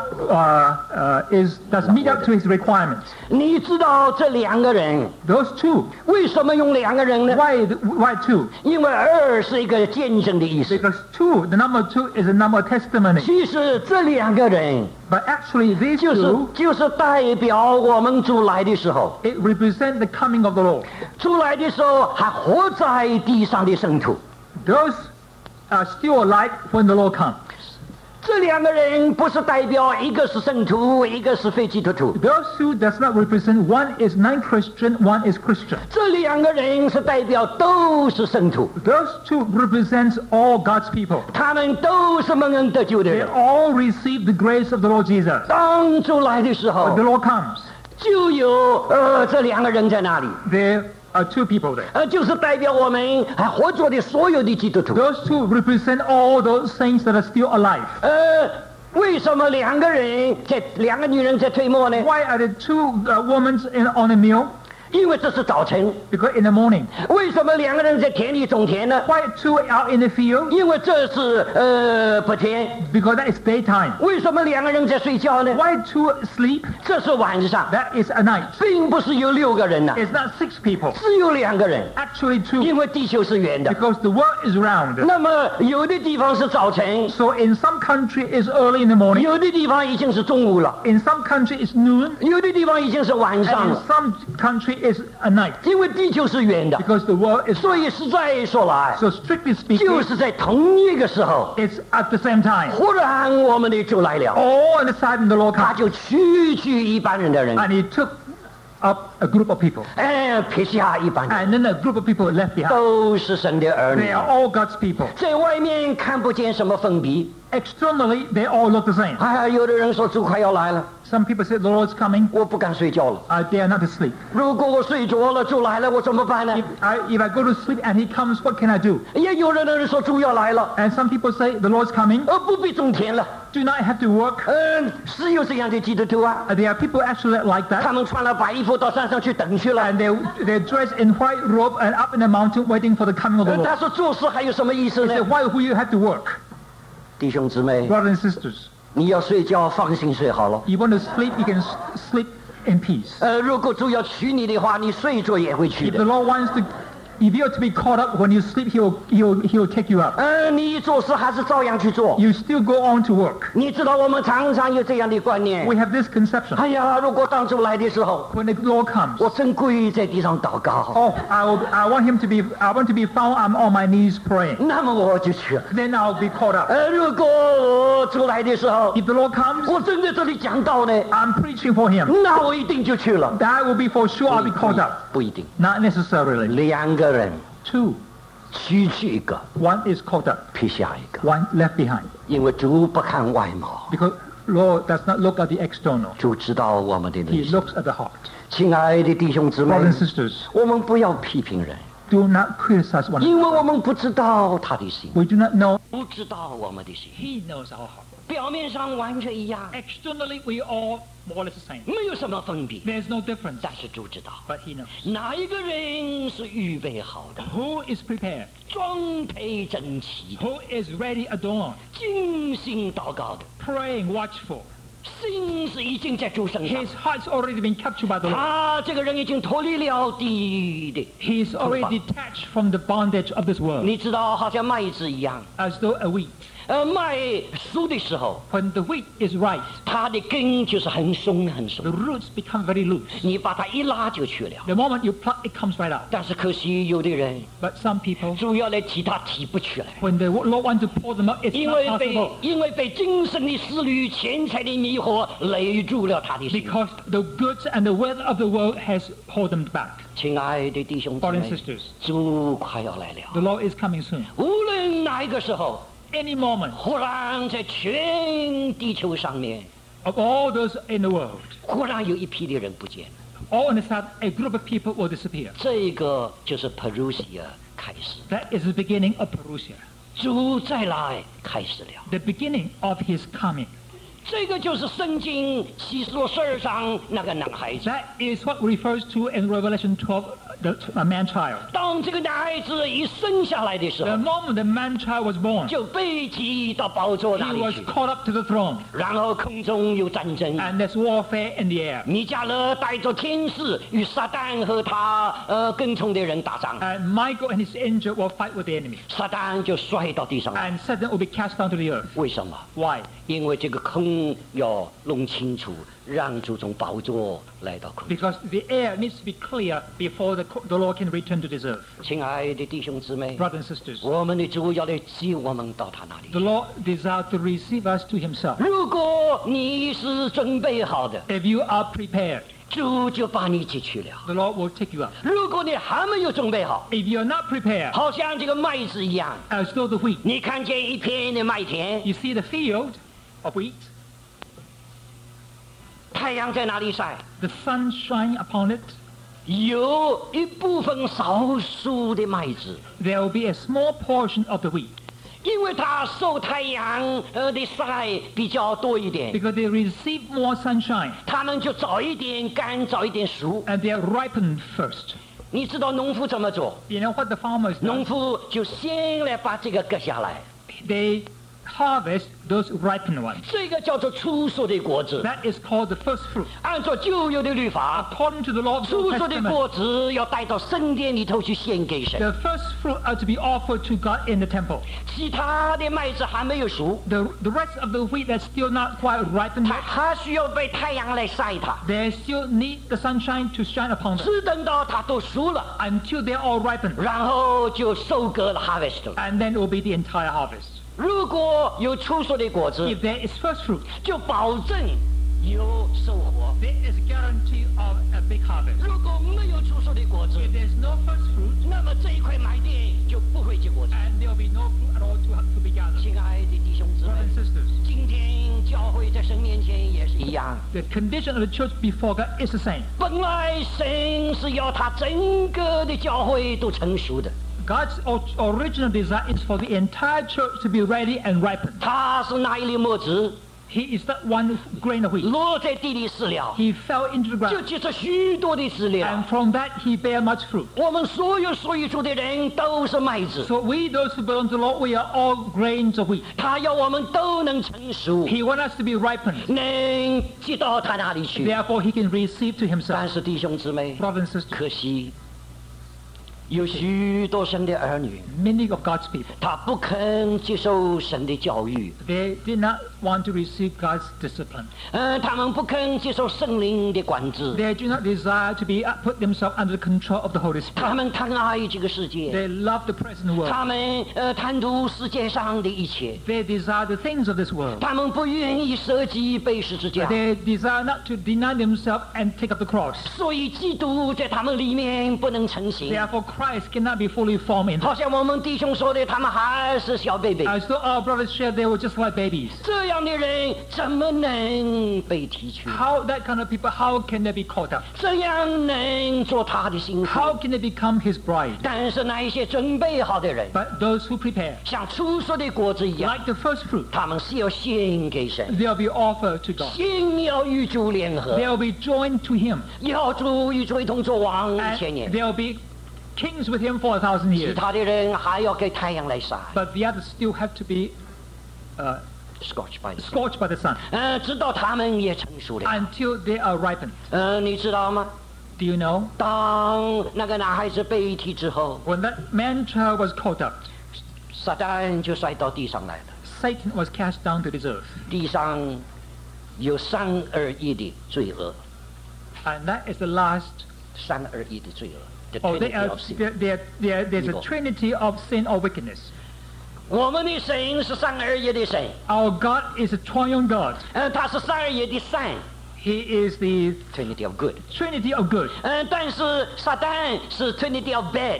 does meet up to his requirements. 你知道这两个人 Those two. 为什么用两个人呢？ Why two? 因为二是一个见证的意思。 Because two, the number two is a number of testimony. 其实这两个人 But actually, these 就是 two, 代表我们主来的时候， it represents the coming of the Lord. 主来的时候还活在地上的圣徒。 Those are still alive when the Lord comes. 这两个人不是代表一个是圣徒，一个是非基督徒。 Those two does not represent one is non-Christian, one is Christian. 这两个人是代表都是圣徒， Those two represents all God's people. 他们都是蒙恩得救的 They 人。 all receive the grace of the Lord Jesus. 当主来的时 When 候 the，Lord comes, 就有这两个人在那里， there are two people there. 就是代表我们还活着的所有的基督徒。 Those two represent all those saints that are still alive. 为什么两个女人在推磨呢？ Why are there two women on a meal? 因为这是早晨。 Because in the morning. 为什么两个人在田里种田呢？ Why two are in the field? 因为这是白天。 Because that is daytime. 为什么两个人在睡觉呢？ Why two sleep? 这是晚上。 That is a night. 并不是有6个人呐， It's not 6 people. 只有2个人。 Actually 2. 因为地球是圆的。 Because the world is round. 那么有的地方是早晨， So in some country it's early in the morning. 有的地方已经是中午了， In some country it's noon. 有的地方已经是晚上 And in 了。 some country it's a night. 因为地球是圆的， Because the world is 所以实在说来， so strictly 就 speaking, 是在同一个时候， it's at the same time. 忽然我们的主来了， All in the sudden the Lord 他 comes. 就驱去一般人的人， And he took up a group of people. 撇下一般人， And then a group of people left behind. 都是神的儿 They 女， are all God's people. 在外面看不见什么分别。 Externally, they all look the same. 有的人说主快要来了， Some people say the Lord's coming. 我不敢睡觉了。 I dare not to sleep. 如果我睡着了，主来了，我怎么办呢？ If I go to sleep and he comes, what can I do? 也有的人说主要来了， And some people say the Lord's coming. 不必种田了。 Do not have to work. 是有这样的基督徒啊， There are people actually like 他 that. 们穿了白衣服到山上去等去了。 And they're dressed in white robe and up in the mountain waiting for the coming of the 他 Lord. 说做事还有什么意思 They say, 呢？ why would you have to work? 弟兄姊妹， Brothers and sisters, 你要睡觉放心睡好了。 you want to sleep, you can sleep in peace. 如果主要娶你的话，你睡着也会去 If the 的。 Lord wants to, if you are to be caught up when you sleep, he'll take you up. 你做事还是照样去做。 You still go on to work. 你知道我们常常有这样的观念。 We have this conception. 哎呀，如果当主来的时候， When the Lord comes, 我真跪在地上祷告， oh, I want to be found. I'm on my knees praying. 那么我就去了。 Then I'll be caught up. 如果我主来的时候， If the Lord comes, 我正在这里讲道呢， I'm preaching for him. 那我一定就去了。 That will be for sure. I'll be caught up. 不一定， Not necessarily. 2个人 2. 区去一个， One is caught up. 撇下一个， One left behind. 因为主不看外貌， Because Lord does not look at the external. 主知道我们的内 He 心。 looks at the heart. 亲爱的弟兄姊妹 Brothers and，sisters, 我们不要批评人， do not criticize one 因 another. 为我们不知道他的心， We do not know. 不知道我们的心， He knows our heart. 表面上完全一样， Externally, we all more or less the same. 没有什么分别， There's no difference. 但是主知道 But he knows. 哪一个人是预备好的， Who is prepared? 装配整齐的， Who is ready adorned? 精心祷告的， Praying watchful. 心是已经在主身上 His，heart's already been captured by the Lord. 他这个人已经脱离了地的。 He's already detached from the bondage of this world. 你知道，好像麦子一样， As though a wheat. 麦熟的时候， When the wheat is ripe, 它的根就是很松很 the 松， roots become very loose. 你把它一拉就去了。 The moment you pluck, it comes right out. 但是可惜有的人 But some people, 主要来提他提不起来， when the Lord wants to pour them out, it's 因 not 为 possible. 被今生的思虑、钱财的迷惑累住了他的心。 Because the goods and the wealth of the world has held them back. 亲爱的弟兄姊 Brothers 妹 and，sisters, 主快要来了。 the Lord is coming soon. 无论哪一个时候， Any moment, 忽然在全地球上面， of all those in the world, 忽然有一批的人不见了。 all in a sudden, a group of people will disappear. 这个就是 Parousia 开始， That is the beginning of Parousia. 主再来开始了。 The beginning of his coming. 这个就是圣经启示录12章那个男孩子。 That is what refers to in Revelation 12, the man-child. 当这个男孩子一生下来的时 The 候， moment the man-child was born, 就被提到宝座那 he 里 was 去， caught up to the throne. 然后空中有战争。 And there's warfare in the air. 米迦勒带着天使与撒旦和他跟从的人打仗， And Michael and his angel will fight with the enemy. 撒旦就摔到地上来。 And Satan will be cast down to the earth. 为什么？ Why? 因为这个空灵要弄清楚，让主从宝座来到空中。 Because the air needs to be clear before the Lord can return to this earth. 亲爱的弟兄姊妹， Brothers and sisters, 我们的主要来接我们到他那里 the。Lord desires to receive us to himself. 如果你是准备好的， If you are prepared, 主就把你接去了。 the Lord will take you up. 如果你还没有准备好， If you are not prepared, 好像这个麦子一样， as though the wheat, 你看见一片的麦田， you see the field of wheat, 太阳在哪里晒？ the sun shine upon it, 有一部分少数的麦子， there will be a small portion of the wheat 因为它受太阳的晒比较多一点， because they receive more sunshine 它们就早一点干，早一点熟。 and they are ripened first. 你知道农夫怎么做？ You know what the farmers 农 do? 夫就先来把这个割下来， They harvest those ripened ones. 这个叫做初熟的果子。 That is called the first fruit. 按照旧有的律法， According to the Lord's 初 Old 熟的 Testament, 果子要带到圣殿里头去献给神， the first fruit are to be offered to God in the temple. 其他的麦子还没有熟， The rest of the wheat that's still not quite ripened 它 yet, 还需要被太阳来晒它， they still need the sunshine to shine upon them 只等到它都熟了， until they're all ripened. 然后就收割了 harvest 了。 And then it will be the entire harvest. 如果有初熟的果子， If there is first fruit, 就保证有收获； there is guarantee of a big harvest. 如果没有初熟的果子， If there's no first fruit, 那么这一块麦地就不会结果子。 and there will be no fruit at all to be gathered. 亲爱的弟兄姊 Brothers 妹 and，sisters, 今天教会在神面前也是一样。 the condition of the church before God is the same. 本来神是要他整个的教会都成熟的， God's original desire is for the entire church to be ready and ripened. 他是那一粒麦子 He is that one grain of wheat. 落在地里死了， He fell into the 就 ground, 结出许多的籽了 and。from that he bare much fruit. 我们所有属于主的人都是麦子， So we, those who belong to the Lord, we are all grains of wheat. 他要我们都能成熟， He wants us to be ripened. 能接到他那里去。 Therefore, he can receive to 但 himself. 是弟兄姊妹， Brothers and sisters, 可惜有许多神的儿女， many of God's people, 他不肯接受神的教育， they did not want to receive God's discipline. 他们不肯接受圣灵的管制， They do not desire to be put themselves under the control of the Holy 他 Spirit. 们贪爱这个世界， They love the present world. 他们贪图世界上的一切， They desire the things of this world. 他们不愿意舍己背十字架， They desire not to deny themselves and take up the cross. 所以基督在他们里面不能成型。 Therefore, Christ cannot be fully formed in them. 好像我们弟兄说的，他们还是小 baby， As though our brothers shared, they were just like babies. 这样的人怎么能被提取？ How that kind of people, how can they be caught up? 这样能做他的心 How 腹？ can they become his bride? 但是那一些准备好的人， But those who prepare, 像初熟的果子一样， like the first fruit, 他们是要献给神， they'll be offered to God. 心要与主联合， They'll be joined to him. 要主与主一同做王 And 1000年。 they'll be kings with him for 1,000 其 years. 他的人还要给太阳来晒 But the others still have to be ，scorched by the sun。 scorched by the sun 直到他们也成熟了。 until they are ripened. 你知道吗？ Do you know? 当那个男孩子被提之后， When that man-child was caught up, 撒旦就摔到地上来了。 Satan was cast down to this earth. 地上有321的罪恶， And that is the last. 321的罪恶。The Oh, Trinity of sin. there's a trinity of sin or wickedness. 我们的神是321的神， Our God is a triune God. 他是321的善 He is the ，Trinity of good。 trinity of good. 但是撒旦是 Trinity of bad，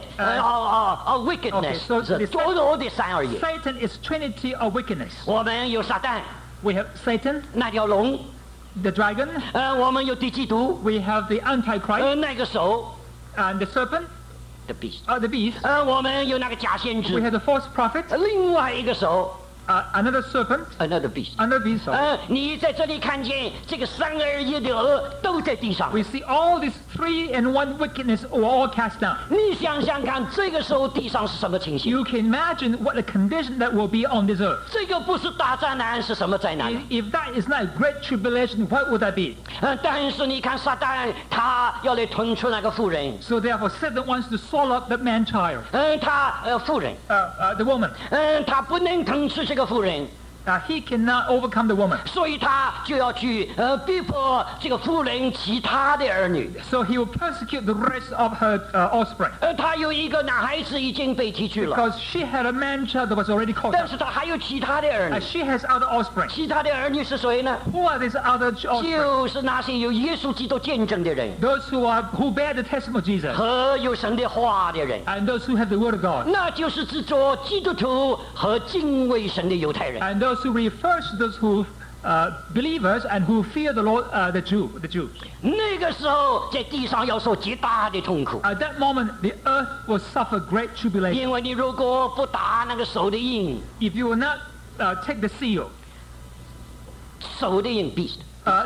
Okay, so ，wickedness，是 the 堕落的321。 Satan is trinity of wickedness. 我们有撒旦 We have Satan, 那条龙， the dragon. 我们有敌基督， We have the Antichrist 那个手 and the serpent, the beast， the beast. 我们有那个假先 We 知， have the false prophet, 另外一个手 another serpent, another beast。 another beast. 你在这里看见这个321的恶都在地上。 We see all these 3-in-1 wickedness were all cast down. 你想想看，这个时候地上是什么情形？ You can imagine what the condition that will be on this earth. 这个不是大灾难，是什么灾难？ If that is not a great tribulation, what would that be? 但是你看撒旦，他要来吞出那个妇人， So therefore, Satan wants to swallow up the man-child, 他妇人， the woman. 他不能吞吃这个妇人， he cannot overcome the woman. 所以他就要去逼迫这个妇人其他的儿女。 So he will persecute the rest of her offspring. 他有一个男孩子已经被提去了， Because she had a man child that was already caught 但 up. 是他还有其他的儿女。 She has other offspring. 其他的儿女是谁呢？ Who are these other offspring? 就是那些有耶稣基督见证的人 Those who bear the testimony of Jesus. 和有神的话的人， And those who have the word of God. 那就是指着基督徒和敬畏神的犹太人。 And those who refers to those who believers and who fear the Lord, the Jews. 那个时候在地上要受极大的痛苦， At that moment, the earth will suffer great tribulation. 因为你如果不打那个手的印， If you will not take the seal, 手的印 beast，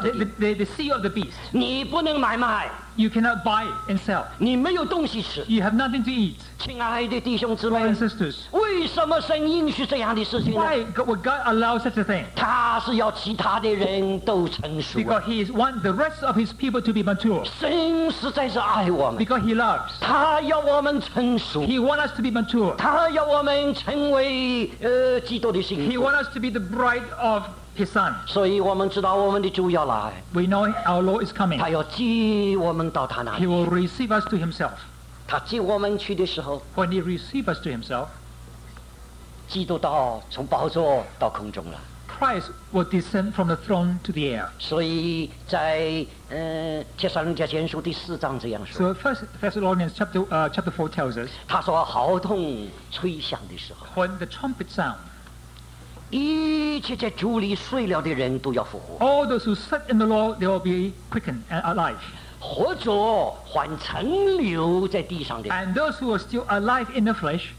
the seal of the beast, 你不能买卖， you cannot buy and sell. 你没有东西吃。 You have nothing to eat. 亲爱的弟兄姊妹 Brothers and，sisters, 为什么神允许这样的事情呢？ why would God allow such a thing? 他是要其他的人都成熟啊。 Because He wants the rest of His people to be mature. 神实在是爱我们， Because He loves. 他要我们成熟， He wants us to be mature. 他要我们成为基督的信 He 徒。 wants us to be the bride of His Son. 所以我们知道我们的主要来， We know our Lord is coming. 他要接我们到他那 He 里。 will receive us to Himself. 他接我们去的时候， When He receives us to Himself, 基督到从宝座到空中了。 Christ will descend from the throne to the air. 所以在帖撒罗尼迦前书第4章这样说， So First Thessalonians chapter 4 tells us, 他说号筒吹响的时候， when the trumpet sound, 一切在主里睡了的人都要复活， all those who slept in the Lord, they will be quickened and alive. 活着还存留在地上的， And those who are still alive in the flesh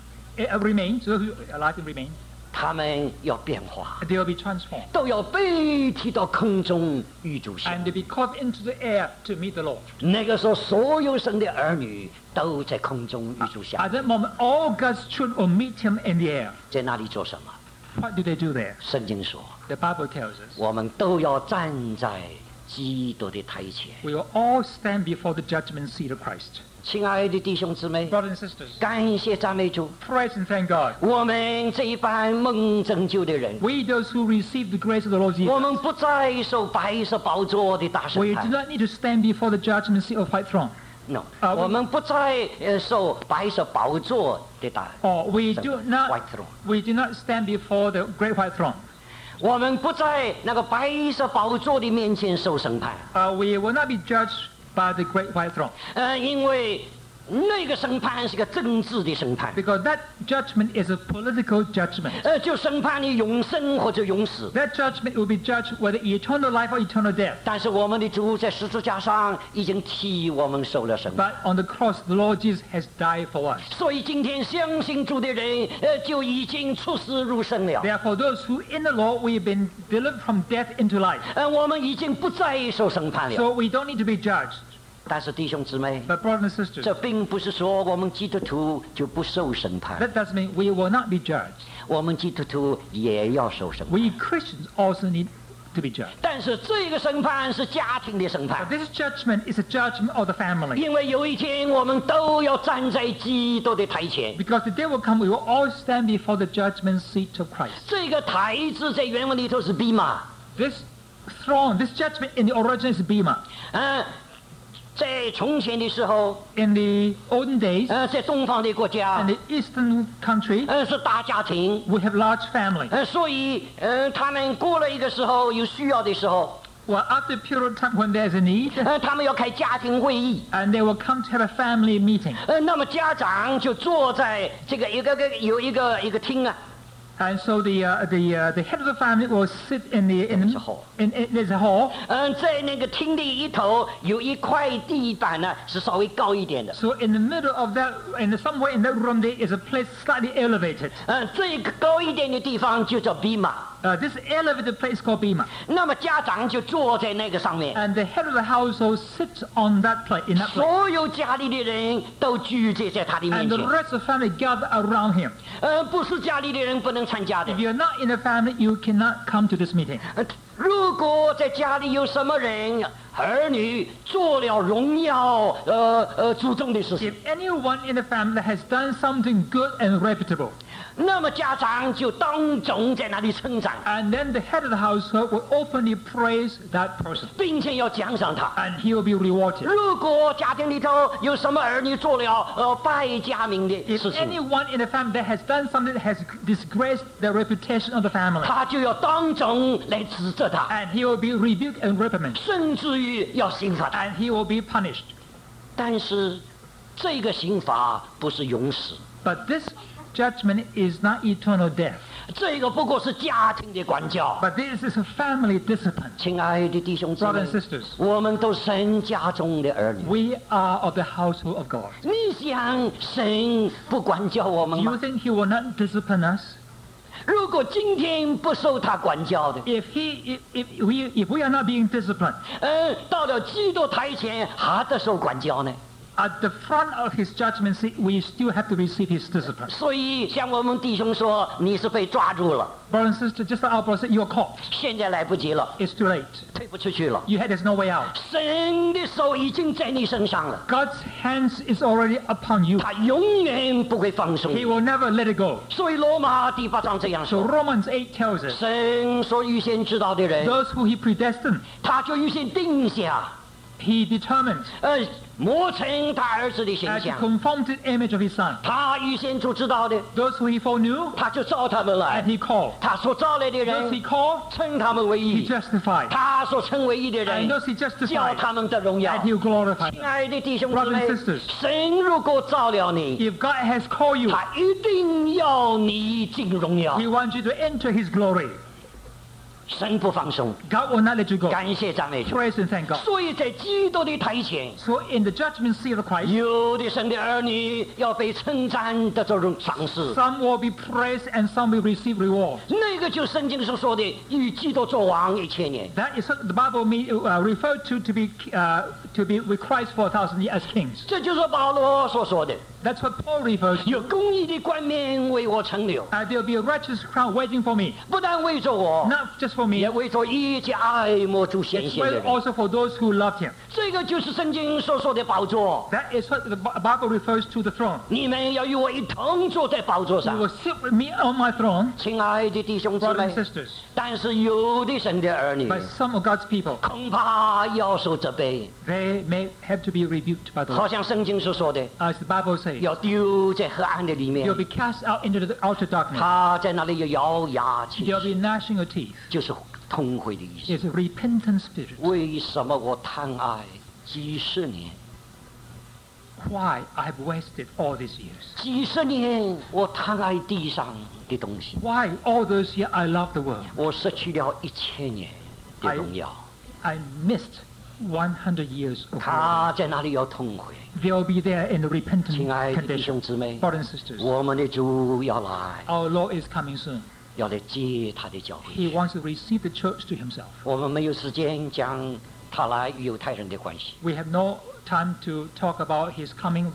remain, those who are alive and remain, 他们要变化， they will be transformed. 都要被提到空中与主相 And they be caught into the air to meet the Lord. 那个时候，所有神的儿女都在空中与主相 At that moment, all God's children will meet Him in the air. 在那里做什么？ What do they do there? 圣经说， The Bible tells us, 我们都要站在基督的台前。 we will all stand before the judgment seat of Christ. 亲爱的弟兄姊妹， Brothers and sisters, 感谢赞美主， praise and thank God. 我们这一班蒙拯救的人， We, those who receive the grace of the Lord 我 Jesus, 们不再受白色宝座的大审 we do 判。 not need to stand before the judgment seat of white throne. No， 我我们不再受白色宝座的大。 Or we do White not, throne. we do not stand before the great white throne. 我们不在那个白色宝座的面前受审判， We will not be judged by the great white throne. 因为那个审判是个政治的审判， Because that judgment is a political judgment. 就审判你永生或者永死。 That judgment will be judged whether eternal life or eternal death. 但是我们的主在十字架上已经替我们受了审判， But on the cross, the Lord Jesus has died for us. 所以今天相信主的人，就已经出死入生了。 Therefore, those who in the Lord, we've been delivered from death into life. 我们已经不再受审判了。 So we don't need to be judged. 但是弟兄姊妹， But brothers and sisters, 这并不是说我们基督徒就不受审判， that doesn't mean we will not be judged. 我们基督徒也要受审判。 We Christians also need to be judged. 但是这个审判是家庭的审 But 判， this judgment is a judgment of the family. 因为有一天我们都要站在基督的台前。 Because the day will come, we will all stand before the judgment seat of Christ. 这个台字在原文里头是比马， This throne, this judgment in the origin is Bema. 在从前的时候， In the olden days, 在东方的国 in 家， the eastern country, 是大家庭， we have large family. 所以他们过了一个时候有需要的时候， Well, after a period of time when there's a need, 他们要开家庭会议， and they will come to have a family meeting. 那么家长就坐在这个有一个厅啊， And so the head of the family will sit in There's a hall. There's a hall. 在那个厅的一头有一块地板呢，是稍微高一点的。 So in the middle of that, somewhere in that room, there is a place slightly elevated. 这个高一点的地方就叫比马。 This elevated place called Bema. 那么家长就坐在那个上面， And the head of the household sits on that place, in that place. 所有家里的人都聚集在他的面 And 前 the。rest of the family gather around him. 不是家里的人不能参加的 If。you're not in the family, you cannot come to this meeting. 如果在家里有什么人儿女做了荣耀祖宗的事情， If anyone in the family has done something good and reputable, 那么家长就当众在那里称赞， and then the head of the household will openly praise that person, 并且要奖赏他。 and he will be rewarded. 如果家庭里头有什么儿女做了败家名的 If 事情， anyone in the family that has done something that has disgraced the reputation of the family, 他就要当众来指责他， and he will be rebuked and reprimanded, 甚至于要刑罚他。 and he will be punished. 但是这个刑罚不是永死， But this judgment is not eternal death, 这个不过是家庭的管教。 but this is a family discipline. 亲爱的弟兄姊 Brothers 妹 and，sisters, 我们都是神家中的儿女。 we are of the household of God. 你想神不管教我们 Do you 吗？ think he will not discipline us? 如果今天不受他管教的， If we are not being disciplined, 到了基督台前还得受管教呢？ at the front of his judgment seat, we still have to receive his discipline. 所以像我们弟兄说，你是被抓住了， Brother and sister, just like our brother said, you're caught. 现在来不及了， It's too late. 退不出去了。 There's no way out. 神的手已经在你身上了， God's hands is already upon you. 他永远不会放松。 He will never let it go. 所以罗马第8章这样 So 说： Romans 8 tells us, 神所预先知道的人， those who he predestined, 他就预先定下， he determined 磨成他儿子的形 as he 象。 conformed to the image of his son. 他预先所知道的， Those who he foreknew, 他就召他们 and 来。 he called. 他所召来的 Those 人 he，called, 称他们为 he 义； justified. 他所称为义的 And 人， those he 叫 justified, 他们得荣耀 and。he will glorify 亲 them. 爱的弟兄姊 Brothers 妹 and sisters， 神如果召了你， If God has called you, 他一定要你进荣耀 he。wants you to enter his glory. 神不放松， God will not let you go. 感谢赞美主。 Praise and thank God. 所以在基督的台前， So in the judgment seat of Christ, 有的神的儿女要被称赞的这种赏识， some will be praised and some will receive reward. 那个就是圣经所说的与基督作王1000年。 That is what the Bible referred to be with Christ for 1,000 years as kings. 这就是保罗所说的， That's what Paul refers to. 有公义的冠冕为我存留， There will be a righteous crown waiting for me, 不但为着我， not just for me, 也为着一切爱慕主显 it's 现的人。 also for those who loved him. 这个就是圣经所说的宝座。 That is what the Bible refers to the throne. 你们要与我一同坐在宝座 You 上， will sit with me on my throne, 亲爱的弟兄姊 brothers 妹 and。sisters. 但是有的神的儿女， But some of God's people, 恐怕要受责备， they may have to be rebuked by the 好 Lord. 像圣经所说的， As the Bible says, 要丢在黑暗的里面 you'll，be cast out into the outer darkness. 他在那里有咬牙切齿， There'll be gnashing of teeth. 就是痛悔的意思。 It's a repentant spirit. 为什么我贪爱几十年？ Why I have wasted all these years? 几十年我贪爱地上的东西， Why all those years I love the world? 我失去了1000年的荣耀。 I missed 100 years of glory. 他在那里有痛悔。 They'll be there in the repentant 亲爱的弟 condition. 兄姊妹， Brothers and sisters, 我们的主要来， our Lord is coming soon. 要来接他的教会。 He wants to receive the church to himself. 我们没有时间讲他来与犹太人的关系。 We have no time to talk about his coming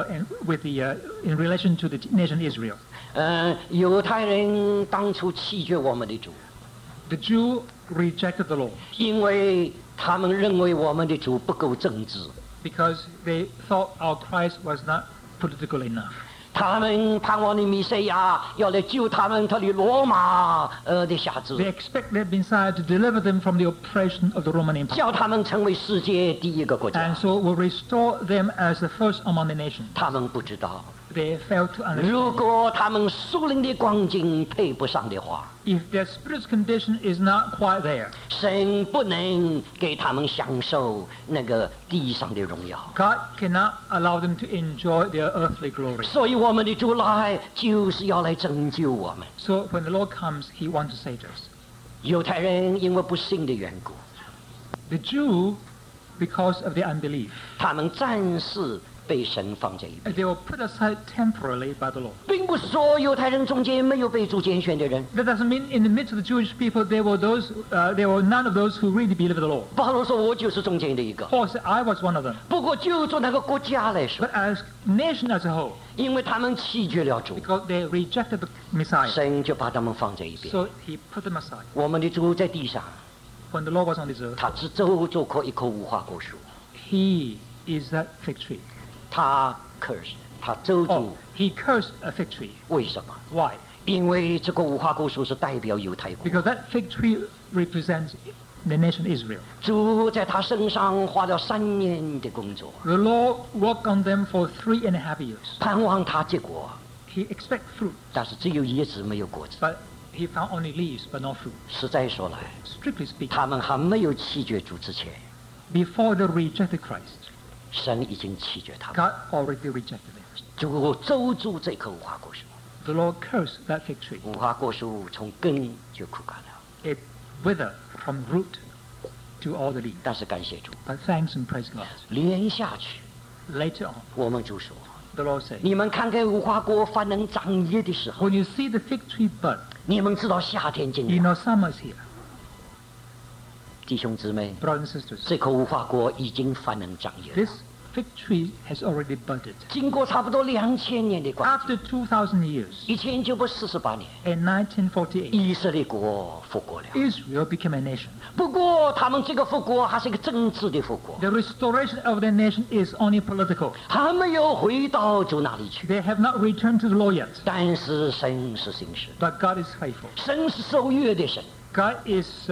in relation to the nation Israel. 犹太人当初弃绝我们的主， The Jew rejected the Lord 因为他们认为我们的主不够正直， because they thought our Christ was not political enough. 他们盼望的弥赛亚要来救他们脱离罗马的辖 They 制， expect their Messiah to deliver them from the oppression of the Roman Empire. 叫他们成为世界第一个国 And 家。 so will restore them as the first among the nations. 他们不知道， They failed to 如 understand. 果他们属灵的光景配不上的话， If their spirit's condition is not quite there, 神不能给他们享受那个地上的荣耀。 God cannot allow them to enjoy their earthly glory. 所以我们的主来就是要来拯救我们。 So when the Lord comes, he wants to save us. 犹太人因为不信的缘故， The Jew, because of their unbelief, 他们暂时被神放在一边， they were put aside temporarily by the Lord. 并不是说犹太人中间没有被主拣选的人。 That doesn't mean in the midst of the Jewish people there were none of those who really believed the Lord. 保罗说：“我就是中间的一个。 Paul said, I was one of them. ” 不过就做那个国家来说， But as nation as a whole, 因为他们弃绝了主， because they rejected the Messiah, 神就把他们放在一边。 so he put them aside. 我们的主在地上， when the Lord was on this earth, 他只走过一棵无花果树， he is that fig tree. 他 curse， 他走 Oh, 住， he cursed a fig tree. 为什么？ Why? 因为这个无花果树是代表犹太国， Because that fig tree represents the nation Israel. 主在他身上花了3年的工作， The Lord worked on them for 3.5 years. 盼望他结果， He expected fruit, 但是只有叶子没有果子。 but he found only leaves, but not fruit. 实在说来， Strictly speaking, 他们还没有弃绝主之前， before they rejected Christ, 神已经弃绝他们。 God already rejected them. 主走住这棵无花果树， The Lord cursed that fig tree. 无花果树从根就枯干了。 It withered from root to all the leaves. 但是感谢主， But thanks and praise God. 连下去， Later on, 我们就说： the Lord said, 你们看看无花果发能长叶的时候， when you see the fig tree bud, 你们知道夏天进 you 来。 know summer's here. 弟兄姊妹， Brothers and sisters, 这棵无花果已经发能长叶了。 this fig tree has already budded. 经过差不多2000年的光景， After 2,000 years, 1948年， in 1948, 以色列国复国了。 Israel became a nation. 不过，他们这个复国还是一个政治的复国， The restoration of the nation is only political. 还没有回到主那里去。 They have not returned to the Lord yet. 但是神是信实， But God is faithful. 神是守约的神 God is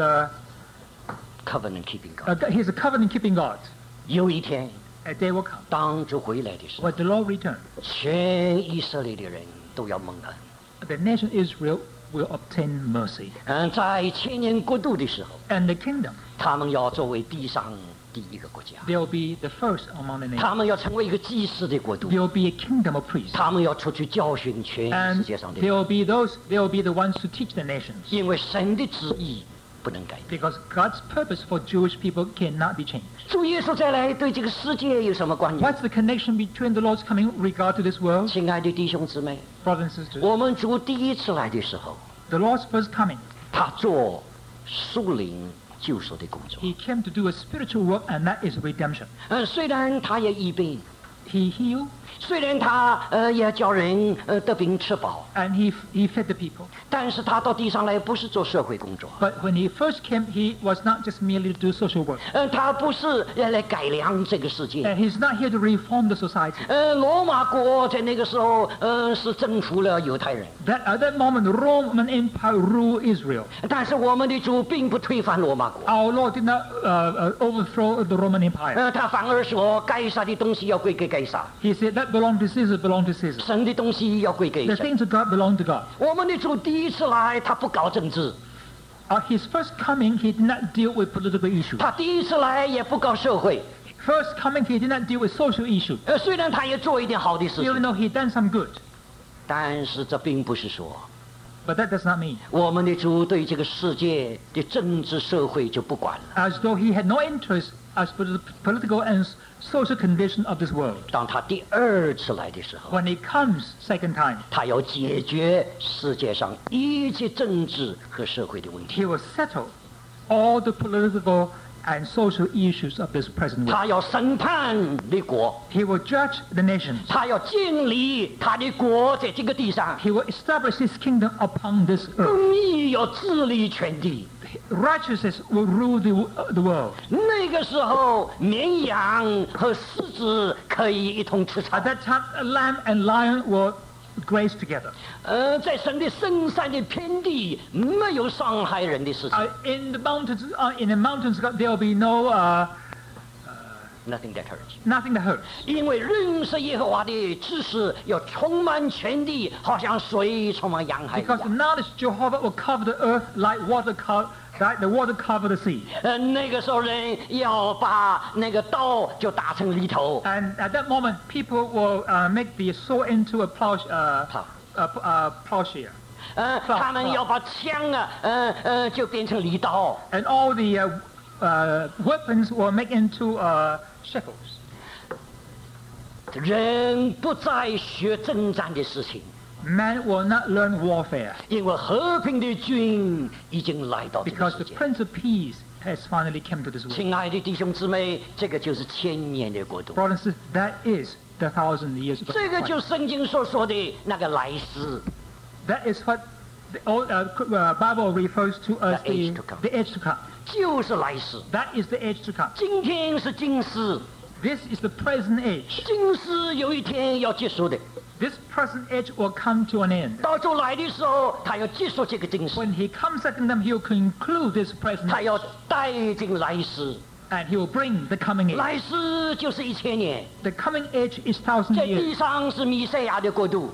，covenant keeping God。 He's a covenant-keeping God. 有一天， A day will come 当主回来的时候， when the Lord returns. 全以色列的人都要蒙恩。 The nation Israel will obtain mercy. 在千年国度的时候， And the kingdom, 他们要作为地上第一个国家， they will be the first among the nations. 他们要成为一个祭祀的国度， They will be a kingdom of priests. 他们要出去教训全世 And 界上的 they 人， will be the ones to teach the nations. 因为神的旨意不能改变。 Because God's purpose for Jewish people cannot be changed. 主耶稣再来对这个世界有什么关系？ What's the connection between the Lord's coming regard to this world? 亲爱的弟兄姊妹， Brothers and sisters, 我们主第一次来的时候， the Lord's first coming, 他做属灵救赎的工作。 He came to do a spiritual work, and that is redemption. 虽然他也医病， He healed, 虽然他也叫人得病吃饱， and he fed the people. 但是他到地上来不是做社会工作， But when he first came, he was not just merely to do social work. 他不是要来改良这个世界。 And he's not here to reform the society. 罗马国在那个时候是征服了犹太人， That at that moment, the Roman Empire ruled Israel. 但是我们的主并不推翻罗马国， Our Lord did not overthrow the Roman Empire. 他反而说该撒的东西要归给该撒， He said that belonged to Caesar, belonged to Caesar. 神的东西要归给 The 神。 things of God belong to God. 我们的主第一次来，他不搞政治， His first coming, he did not deal with political issues. 他第一次来也不搞社会。 First coming, he did not deal with social issues. 虽然他也做一点好的事 Even 情， though he done some good. 但是这并不是说 But that does not mean 我们的主对这个世界的政治社会就不管了。 as though he had no interest as for the political and social condition of this world. 当他第二次来的时候， When he comes second time, 他要解决世界上一切政治和社会的问题， he will settle all the political and social issues of this present world. 他要审判列国， He will judge the nations. 他要建立他的国在这个地上， He will establish his kingdom upon this earth. 公义要治理全地。 Righteousness will rule the world. 那个时候，绵羊和狮子可以一同吃草 At。that time, a lamb and lion will graze together. 在神的深山的偏地，没有伤害人的事情。 In the mountains, there will be Nothing that hurts。 nothing that hurts. 因为认识耶和华的知识要充满全地，好像水充满洋海一 Because the 样。 knowledge of Jehovah will cover the earth like the water cover the sea. 那个时候人要把那个刀就打成犁头， And at that moment, people will make the sword into a plowshare. 他们要把枪就变成犁刀。 And all the weapons will make into shekels. 人不再学征战的事情， Man will not learn warfare 因为和平的君已经来到这个 because 世 the 界。 Prince of Peace has finally come to this world. 亲爱的弟兄姊妹，这个就是千年的国度， Brothers and sisters, that is the 1,000 years of 这个 Christ. 就是圣经所说的那个来世。 That is what The old Bible refers to as The age to come. the age to come. 就是来世。 That is the age to come. 今天是今世， This is the present age. 今世有一天要结束的。 This present age will come to an end. 到主来的时候，他要结束这个今世， When he comes second time, he will conclude this present 他 age, 要带进来世。 and he will bring the coming age. 来世就是1000年， The coming age is 1,000 在 years. 地上是弥赛亚的国度。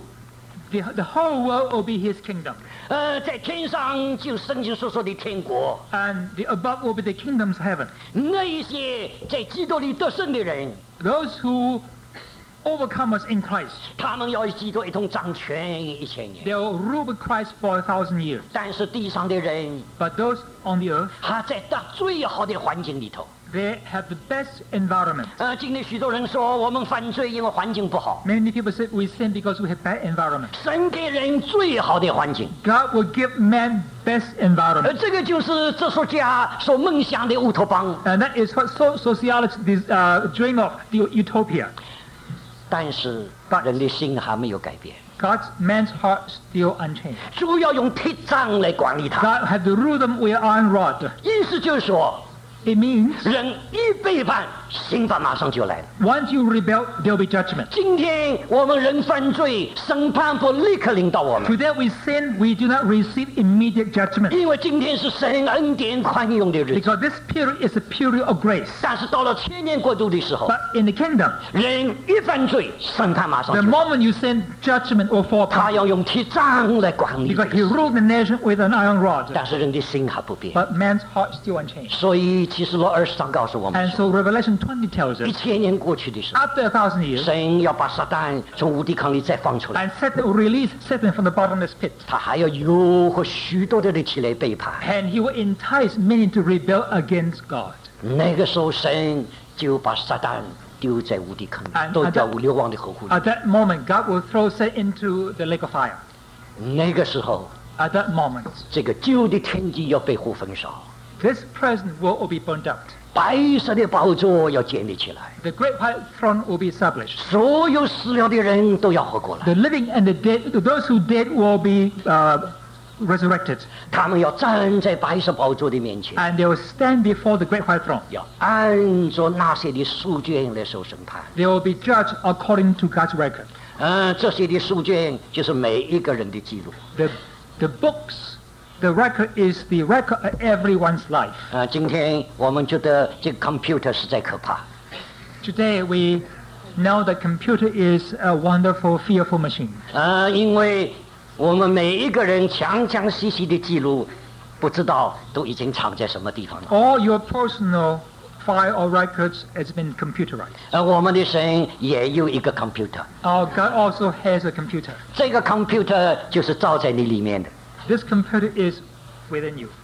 The whole world will be his kingdom. 在天上就圣经所说的天国。 And the above will be the kingdom's heaven. 那一些在基督里得胜的人， Those who overcome us in Christ, 他们要与基督一同掌权1000年。 they will rule with Christ for 1,000 years. 但是地上的人， But those on the earth, 他在最好的环境里头。 they have the best environment. 今天许多人说我们犯罪，因为环境不好。 Many people say we sin because we have bad environment. 神给人最好的环境， God will give man best environment. 这个就是哲学家所梦想的乌托邦。 And that is what sociologists dream of, the utopia. 但是人的心还没有改变， Man's heart still unchanged. 主要用铁杖来管理他。 God had to rule them with iron rod. 意思就是说， It means 人一背叛，刑罚马上就来了。 once you rebel, there will be judgment. 今天我们人犯罪，审判不立刻临到我们， Today we sin, we do not receive immediate judgment. 因为今天是神恩典宽容的日子。 Because this period is a period of grace. 但是到了千年国度的时候， But in the kingdom, 人一犯罪，审判马上 the 就来。 moment you sin, judgment will fall 他 upon 要用铁杖来管理 you. 这 Because 个 he 事， ruled the nation with an iron rod. 但是人的心还不变。 But man's heart still unchanged. 所以启示录20章告诉我们 And so Revelation 20 tells us, ，1000年过去的时候， after 1,000 years, 神要把撒旦从无底坑里再放出来， and release Satan from the bottomless pit. 他还要诱惑许多的人起来背叛。 And he will entice many to rebel against God. 那个时候，神就把撒旦丢在无底坑里， And 都掉流亡的河湖里。 At that moment, God will throw Satan into the lake of fire. 那个时候， At that moment, 这个旧的天地要被火焚烧， this present world will be burnt out. 白色的宝座要建立起来， The great white throne will be established. 所有死了的人都要活过来， The living and the dead, those who dead will be resurrected. 他们要站在白色宝座的面前， And they will stand before the great white throne. 要按着那些的书卷来受审判。 They will be judged according to God's record. 这些的书卷就是每一个人的记录。 The books, the record is the record of everyone's life. 今天我们觉得这个 computer 实在可怕， Today we know that computer is a wonderful, fearful machine. 因为我们每一个人详详细细的记录，不知道都已经藏在什么地方了。 All your personal file or records has been computerized. 我们的神也有一个 computer， Our God also has a computer. 这个 computer 就是照在你里面的。 This computer is within you.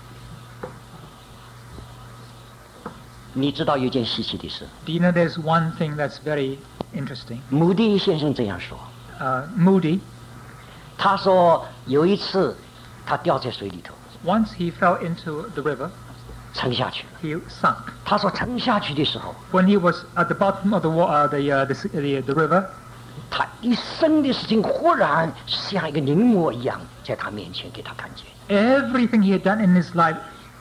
你知道有一件稀奇的事， Do you know there's one thing that's very interesting? 穆迪先生这样说， Moody, 他说有一次他掉在水里头， once he fell into the river, 沉下去了。 he sunk. 他说沉下去的时候， When he was at the bottom of the river, 他一生的事情忽然像一个凝膜一样在他面前给他看见。 everything he had done in his life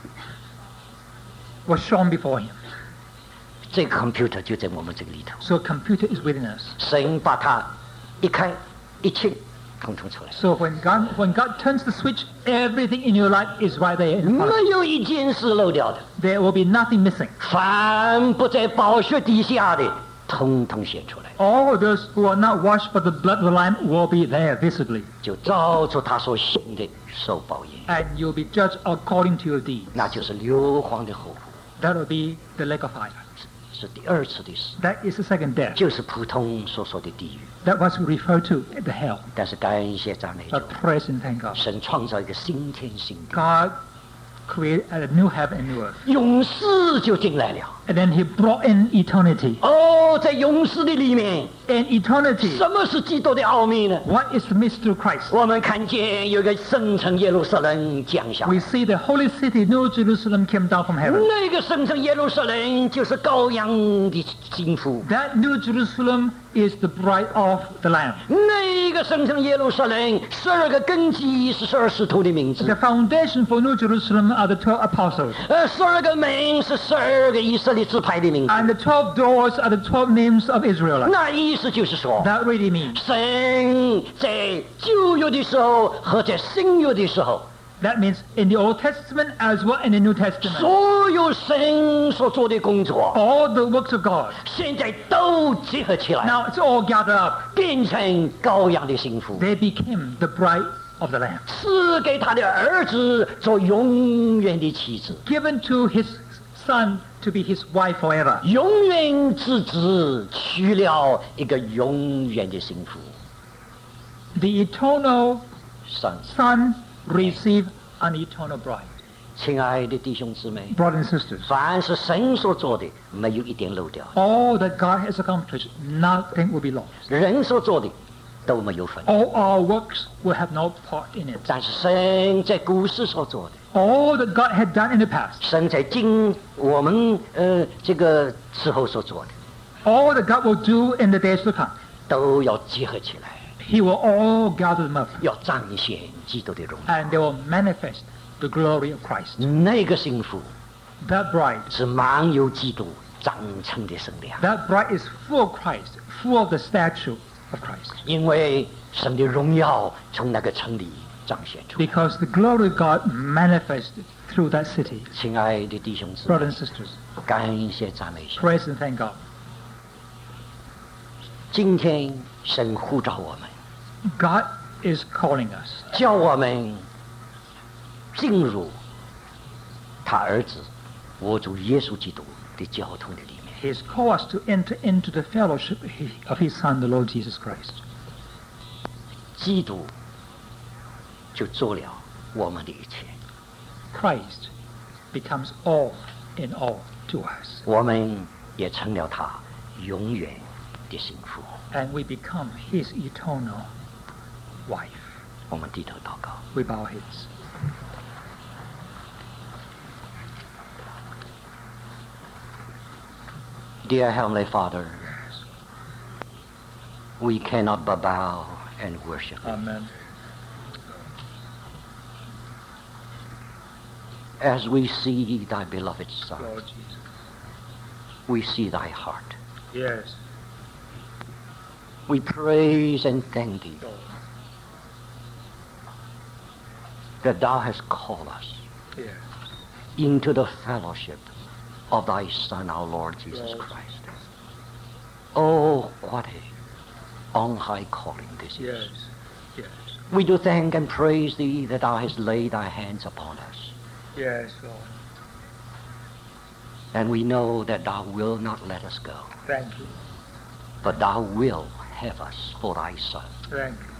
was shown before him. 这个 computer 就在我们这个里头， So computer is within us. 神把它一开一清，统统出来， So when God turns the switch, everything in your life is right there in front of 没有一件事漏掉的。 you. There will be nothing missing. 凡不在宝血底下的，统统显出来， All those who are not washed by the blood of the Lamb will be there visibly. 就照着他所行的受报应， And you'll be judged according to your deeds. 那就是硫磺的后果， That will be the lake of fire. 是第二次的事， That is the second death. 就是普通所说的地狱。 That was referred to as the hell. 但是感谢赞美主 But，praise and thank God. 神创造一个新天新地， God created a new heaven and new earth. 勇士就进来了。 And then he brought in eternity. 哦，在永世的里面， In eternity, 什么是基督的奥秘呢？ what is the mystery of Christ? 我们看见有个圣城耶路撒冷降下， We see the holy city, New Jerusalem, came down from heaven. 那个圣城耶路撒冷就是羔羊的心腹， That New Jerusalem is the bride of the Lamb. 那个圣城耶路撒冷12个根基是12使徒的名 The 字， foundation for New Jerusalem are the 12 apostles. 12个门是12个以色列支派的名字。 And the 12 doors are the 12 names of Israelites. 那意思就是说， That really means, 神在旧约的时候和在新约的时候， that means in the Old Testament as well in the New Testament, 所有神所做的工作， all the works of God, 现在都结合起来， now it's all gathered up. 变成羔羊的幸福， They became the bride of the Lamb, 赐给他的儿子做永远的妻子， given to his son to be his wife forever. 永远之子娶了一个永远的幸福。 The eternal 神， son received an eternal bride. 亲爱的弟兄姊妹， Brothers and sisters, 凡是神所做的，没有一点漏掉； all that God has accomplished, nothing will be lost. 人所做的都没有份。 All our works will have no part in it. 但是神在古时所做的， All that God had done in the past, 神在今我们这个时候所做的， all that God will do in the days to come, 都要结合起来， He will all gather them up, 要彰显基督的荣耀。 and they will manifest the glory of Christ. 那个幸福 That bride, 是满有基督长成的圣量， that bride is full of Christ, full of the statue of Christ. 因为神的荣耀从那个城里彰显出来。 Because the glory of God manifested through that city. 亲爱的弟兄姊妹， Brothers and sisters, 感谢赞美神。 praise and thank God. 今天神呼召我们， God is calling us, 叫我们进入他儿子我主耶稣基督的交通的里面。 He has called us to enter into the fellowship of His Son, the Lord Jesus Christ. 基督就做了我们的一切， Christ becomes all in all to us, 我们也成了他永远的幸福。 and we become His eternal wife. 我们低头祷告。 We bow our heads. Dear Heavenly Father, we cannot but bow and worship. Amen. As we see thy beloved Son, Lord Jesus. we see thy heart. Yes, We praise and thank thee Lord. that thou hast called us Yes. into the fellowship of thy Son, our Lord Jesus Lord. Christ. Oh, what a on high calling this Yes. is. Yes. We do thank and praise thee that thou hast laid thy hands upon us. Yes, Lord. And we know that thou wilt not let us go, Thank you. but thou wilt have us for thy Son. Thank you.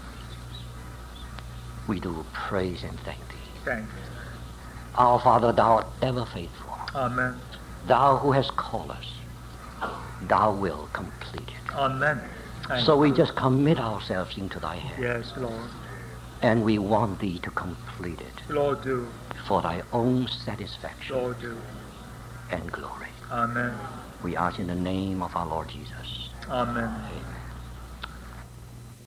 We do praise and thank thee. Thank you. Our Father, thou art ever faithful. Amen. Thou who hast called us, thou wilt complete it. Amen. Thank So we you. just commit ourselves into thy hands, Yes, Lord. and we want thee to complete it Lord, do. for thy own satisfaction Lord, do. and glory. Amen. We ask in the name of our Lord Jesus. Amen. Amen.